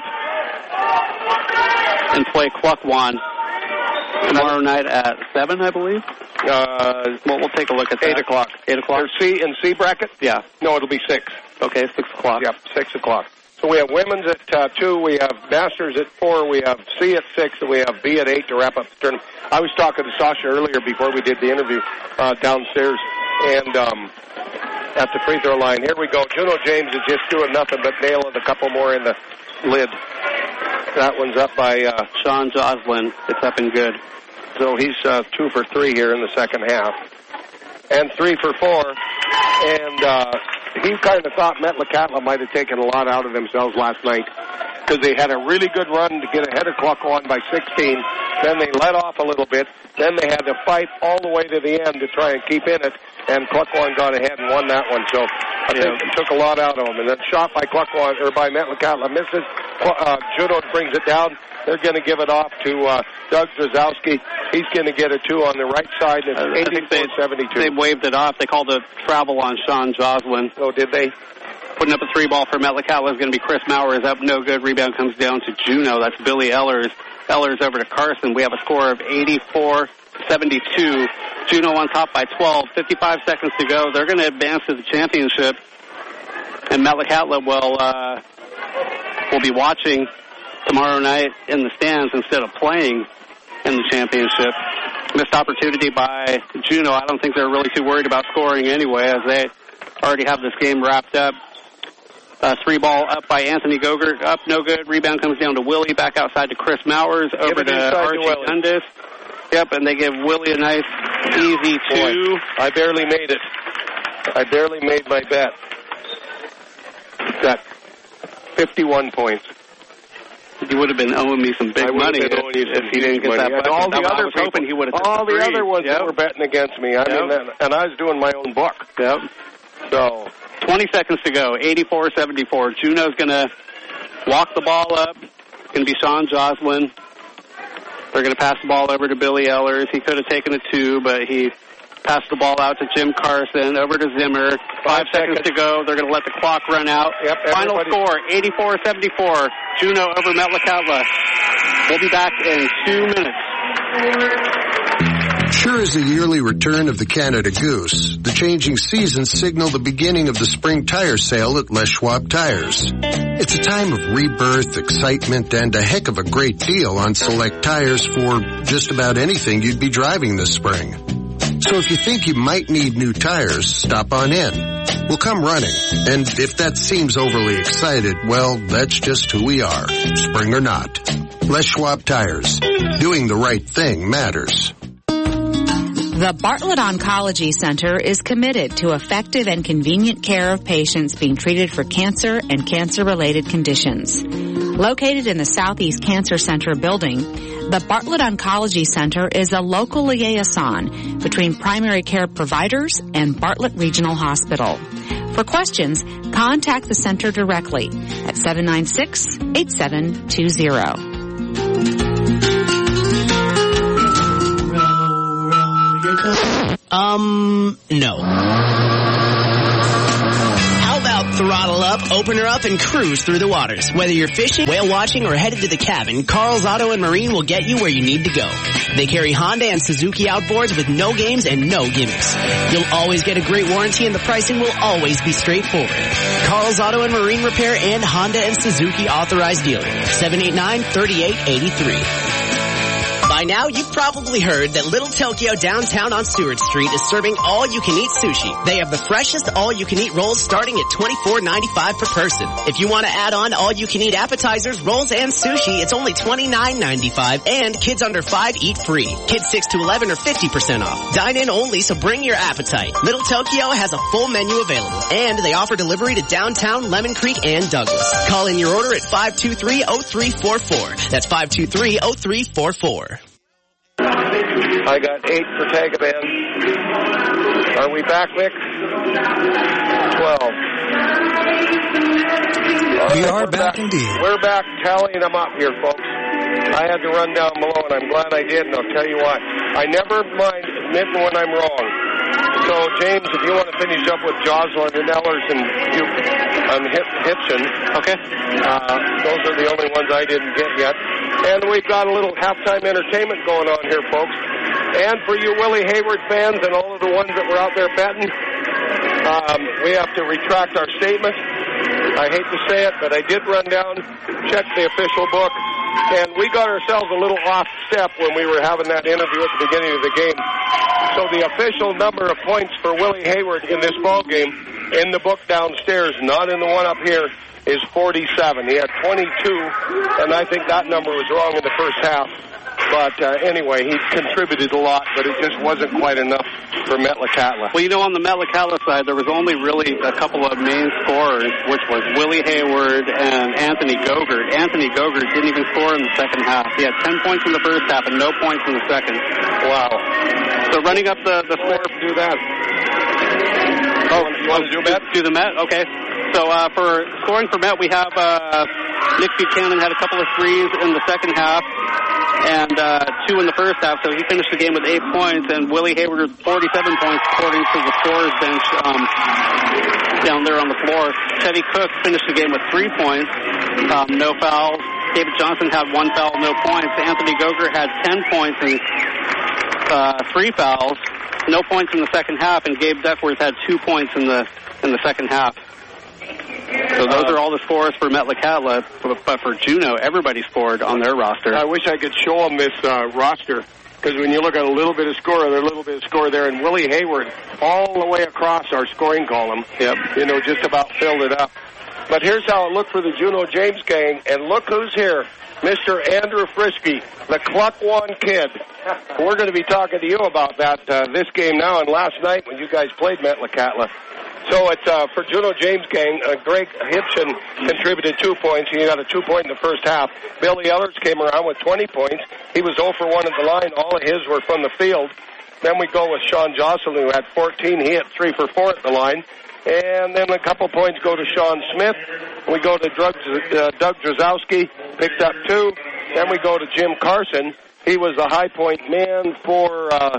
and play Cluckwan tomorrow night at seven, I believe. Uh, well, we'll take a look at that. eight o'clock. eight o'clock? Or C in C bracket? Yeah. No, it'll be six. Okay, six o'clock. Yep, six o'clock. So we have women's at uh, two, we have masters at four, we have C at six, and we have B at eight to wrap up the tournament. I was talking to Sasha earlier before we did the interview uh, downstairs, and um, at the free throw line. Here we go. Juneau James is just doing nothing but nailing a couple more in the lid. That one's up by uh, Sean Joslin. It's up and good. So he's uh, two for three here in the second half. And three for four. And uh, he kind of thought Met LaCatla might have taken a lot out of themselves last night, because they had a really good run to get ahead of Cluckwan by sixteen. Then they let off a little bit. Then they had to fight all the way to the end to try and keep in it. And Cluckwan got ahead and won that one. So I yeah. think it took a lot out of them. And then shot by Cluckwan, or by Met LaCatla misses. Uh, Juneau brings it down. They're going to give it off to uh, Doug Drzowski. He's going to get a two on the right side. It's eighty-four seventy-two. They waved it off. They called a travel on Sean Joslin. Oh, did they? Putting up a three ball for Met LaCatla is going to be Chris Mowers. Up, no good. Rebound comes down to Juneau. That's Billy Ellers. Ellers over to Carson. We have a score of eighty-four seventy-two. Juneau on top by twelve. fifty-five seconds to go. They're going to advance to the championship. And Met LaCatla will, uh, will be watching tomorrow night in the stands instead of playing in the championship. Missed opportunity by Juneau. I don't think they're really too worried about scoring anyway, as they already have this game wrapped up. Uh, three ball up by Anthony Gogurt. Up, no good. Rebound comes down to Willie. Back outside to Chris Mowers. Over to Archie Dundas. Yep, and they give Willie a nice, easy two. Boy, I barely made it. I barely made my bet. Got fifty-one points. He would have been owing me some big money if, if he didn't get money. that bucket. All the I other was people, hoping he would have all the three. other ones yep. that were betting against me. I yep. mean, and, and I was doing my own book. Yep. So twenty seconds to go. eighty-four seventy-four. Juneau's going to walk the ball up. It's going to be Sean Joslin. They're going to pass the ball over to Billy Ellers. He could have taken a two, but he passed the ball out to Jim Carson. Over to Zimmer. Five, Five seconds. seconds to go. They're going to let the clock run out. Yep, Final score, eighty-four seventy-four. Juneau over Met LaCatla. We'll be back in two minutes. Sure as the yearly return of the Canada Goose, the changing seasons signal the beginning of the spring tire sale at Les Schwab Tires. It's a time of rebirth, excitement, and a heck of a great deal on select tires for just about anything you'd be driving this spring. So if you think you might need new tires, stop on in. We'll come running. And if that seems overly excited, well, that's just who we are, spring or not. Les Schwab Tires. Doing the right thing matters. The Bartlett Oncology Center is committed to effective and convenient care of patients being treated for cancer and cancer-related conditions. Located in the Southeast Cancer Center building, the Bartlett Oncology Center is a local liaison between primary care providers and Bartlett Regional Hospital. For questions, contact the center directly at seven nine six, eight seven two zero. Um, no. How about throwing Throttle up, open her up, and cruise through the waters. Whether you're fishing, whale watching, or headed to the cabin, Carl's Auto and Marine will get you where you need to go. They carry Honda and Suzuki outboards with no games and no gimmicks. You'll always get a great warranty and the pricing will always be straightforward. Carl's Auto and Marine Repair and Honda and Suzuki authorized dealer. seven eight nine, three eight eight three. By now, you've probably heard that Little Tokyo downtown on Stewart Street is serving all-you-can-eat sushi. They have the freshest all-you-can-eat rolls starting at twenty-four ninety-five per person. If you want to add on all-you-can-eat appetizers, rolls, and sushi, it's only twenty-nine ninety-five, and kids under five eat free. Kids six to eleven are fifty percent off. Dine in only, so bring your appetite. Little Tokyo has a full menu available, and they offer delivery to downtown, Lemon Creek, and Douglas. Call in your order at five two three, oh three four four. That's five two three, oh three four four. I got eight for Tagaban. Are we back, Mick? Twelve. We right, are back, back indeed. We're back tallying them up here, folks. I had to run down below, and I'm glad I did, and I'll tell you why. I never mind admitting when I'm wrong. So, James, if you want to finish up with Jocelyn and Ellers and you on Hitchin, okay? Uh, those are the only ones I didn't get yet. And we've got a little halftime entertainment going on here, folks. And for you Willie Hayward fans and all of the ones that were out there betting, um, we have to retract our statement. I hate to say it, but I did run down, check the official book, and we got ourselves a little off step when we were having that interview at the beginning of the game. So the official number of points for Willie Hayward in this ball game in the book downstairs, not in the one up here, is forty-seven. He had twenty-two, and I think that number was wrong in the first half. But uh, anyway, he contributed a lot, but it just wasn't quite enough for Metlakatla. Well, you know, on the Metlakatla side, there was only really a couple of main scorers, which was Willie Hayward and Anthony Gogurt. Anthony Gogurt didn't even score in the second half. He had ten points in the first half and no points in the second. Wow. So running up the, the score. Let's do that. Oh, you want to do Met? Do the Met? Okay. So uh, for scoring for Met, we have uh, Nick Buchanan had a couple of threes in the second half and uh, two in the first half, so he finished the game with eight points, and Willie Hayward with forty-seven points according to the scorers bench um, down there on the floor. Teddy Cook finished the game with three points, um, no fouls. David Johnson had one foul, no points. Anthony Gogurt had ten points and uh, three fouls, no points in the second half, and Gabe Duckworth had two points in the in the second half. So those are all the scores for Metlakatla, but for Juneau, everybody scored on their roster. I wish I could show them this uh, roster, because when you look at a little bit of score, there's a little bit of score there, and Willie Hayward all the way across our scoring column, yep. you know, just about filled it up. But here's how it looked for the Juneau James gang, and look who's here, Mister Andrew Frisky, the Cluck One kid. We're going to be talking to you about that uh, this game now and last night when you guys played Metlakatla. So it's uh, for Juneau James gang, uh, Greg Hitchin contributed two points. He got a two-point in the first half. Billy Ellers came around with twenty points. He was zero for one at the line. All of his were from the field. Then we go with Sean Jocelyn, who had fourteen. He hit three for four at the line. And then a couple points go to Sean Smith. We go to Doug, uh, Doug Drzowski, picked up two. Then we go to Jim Carson. He was the high point man for uh,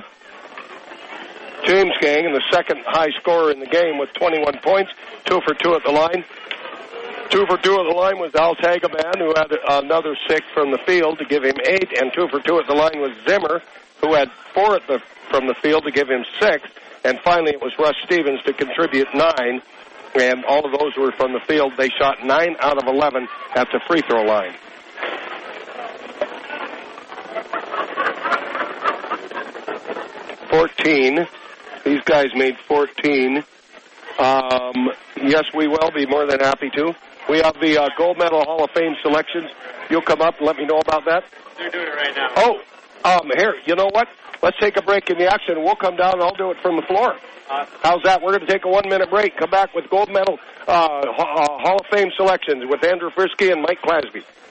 James gang and the second high scorer in the game with twenty-one points, two for two at the line. Two for two at the line was Al Tagaban, who had another six from the field to give him eight, and two for two at the line was Zimmer, who had four at the, from the field to give him six. And finally, it was Russ Stevens to contribute nine, and all of those were from the field. They shot nine out of eleven at the free throw line. fourteen. These guys made fourteen. Um, yes, we will be more than happy to. We have the uh, Gold Medal Hall of Fame selections. You'll come up and let me know about that? They're doing it right now. Oh, um, here, you know what? Let's take a break in the action. We'll come down and I'll do it from the floor. Uh, How's that? We're going to take a one-minute break. Come back with Gold Medal uh, Hall of Fame selections with Andrew Frisky and Mike Clasby.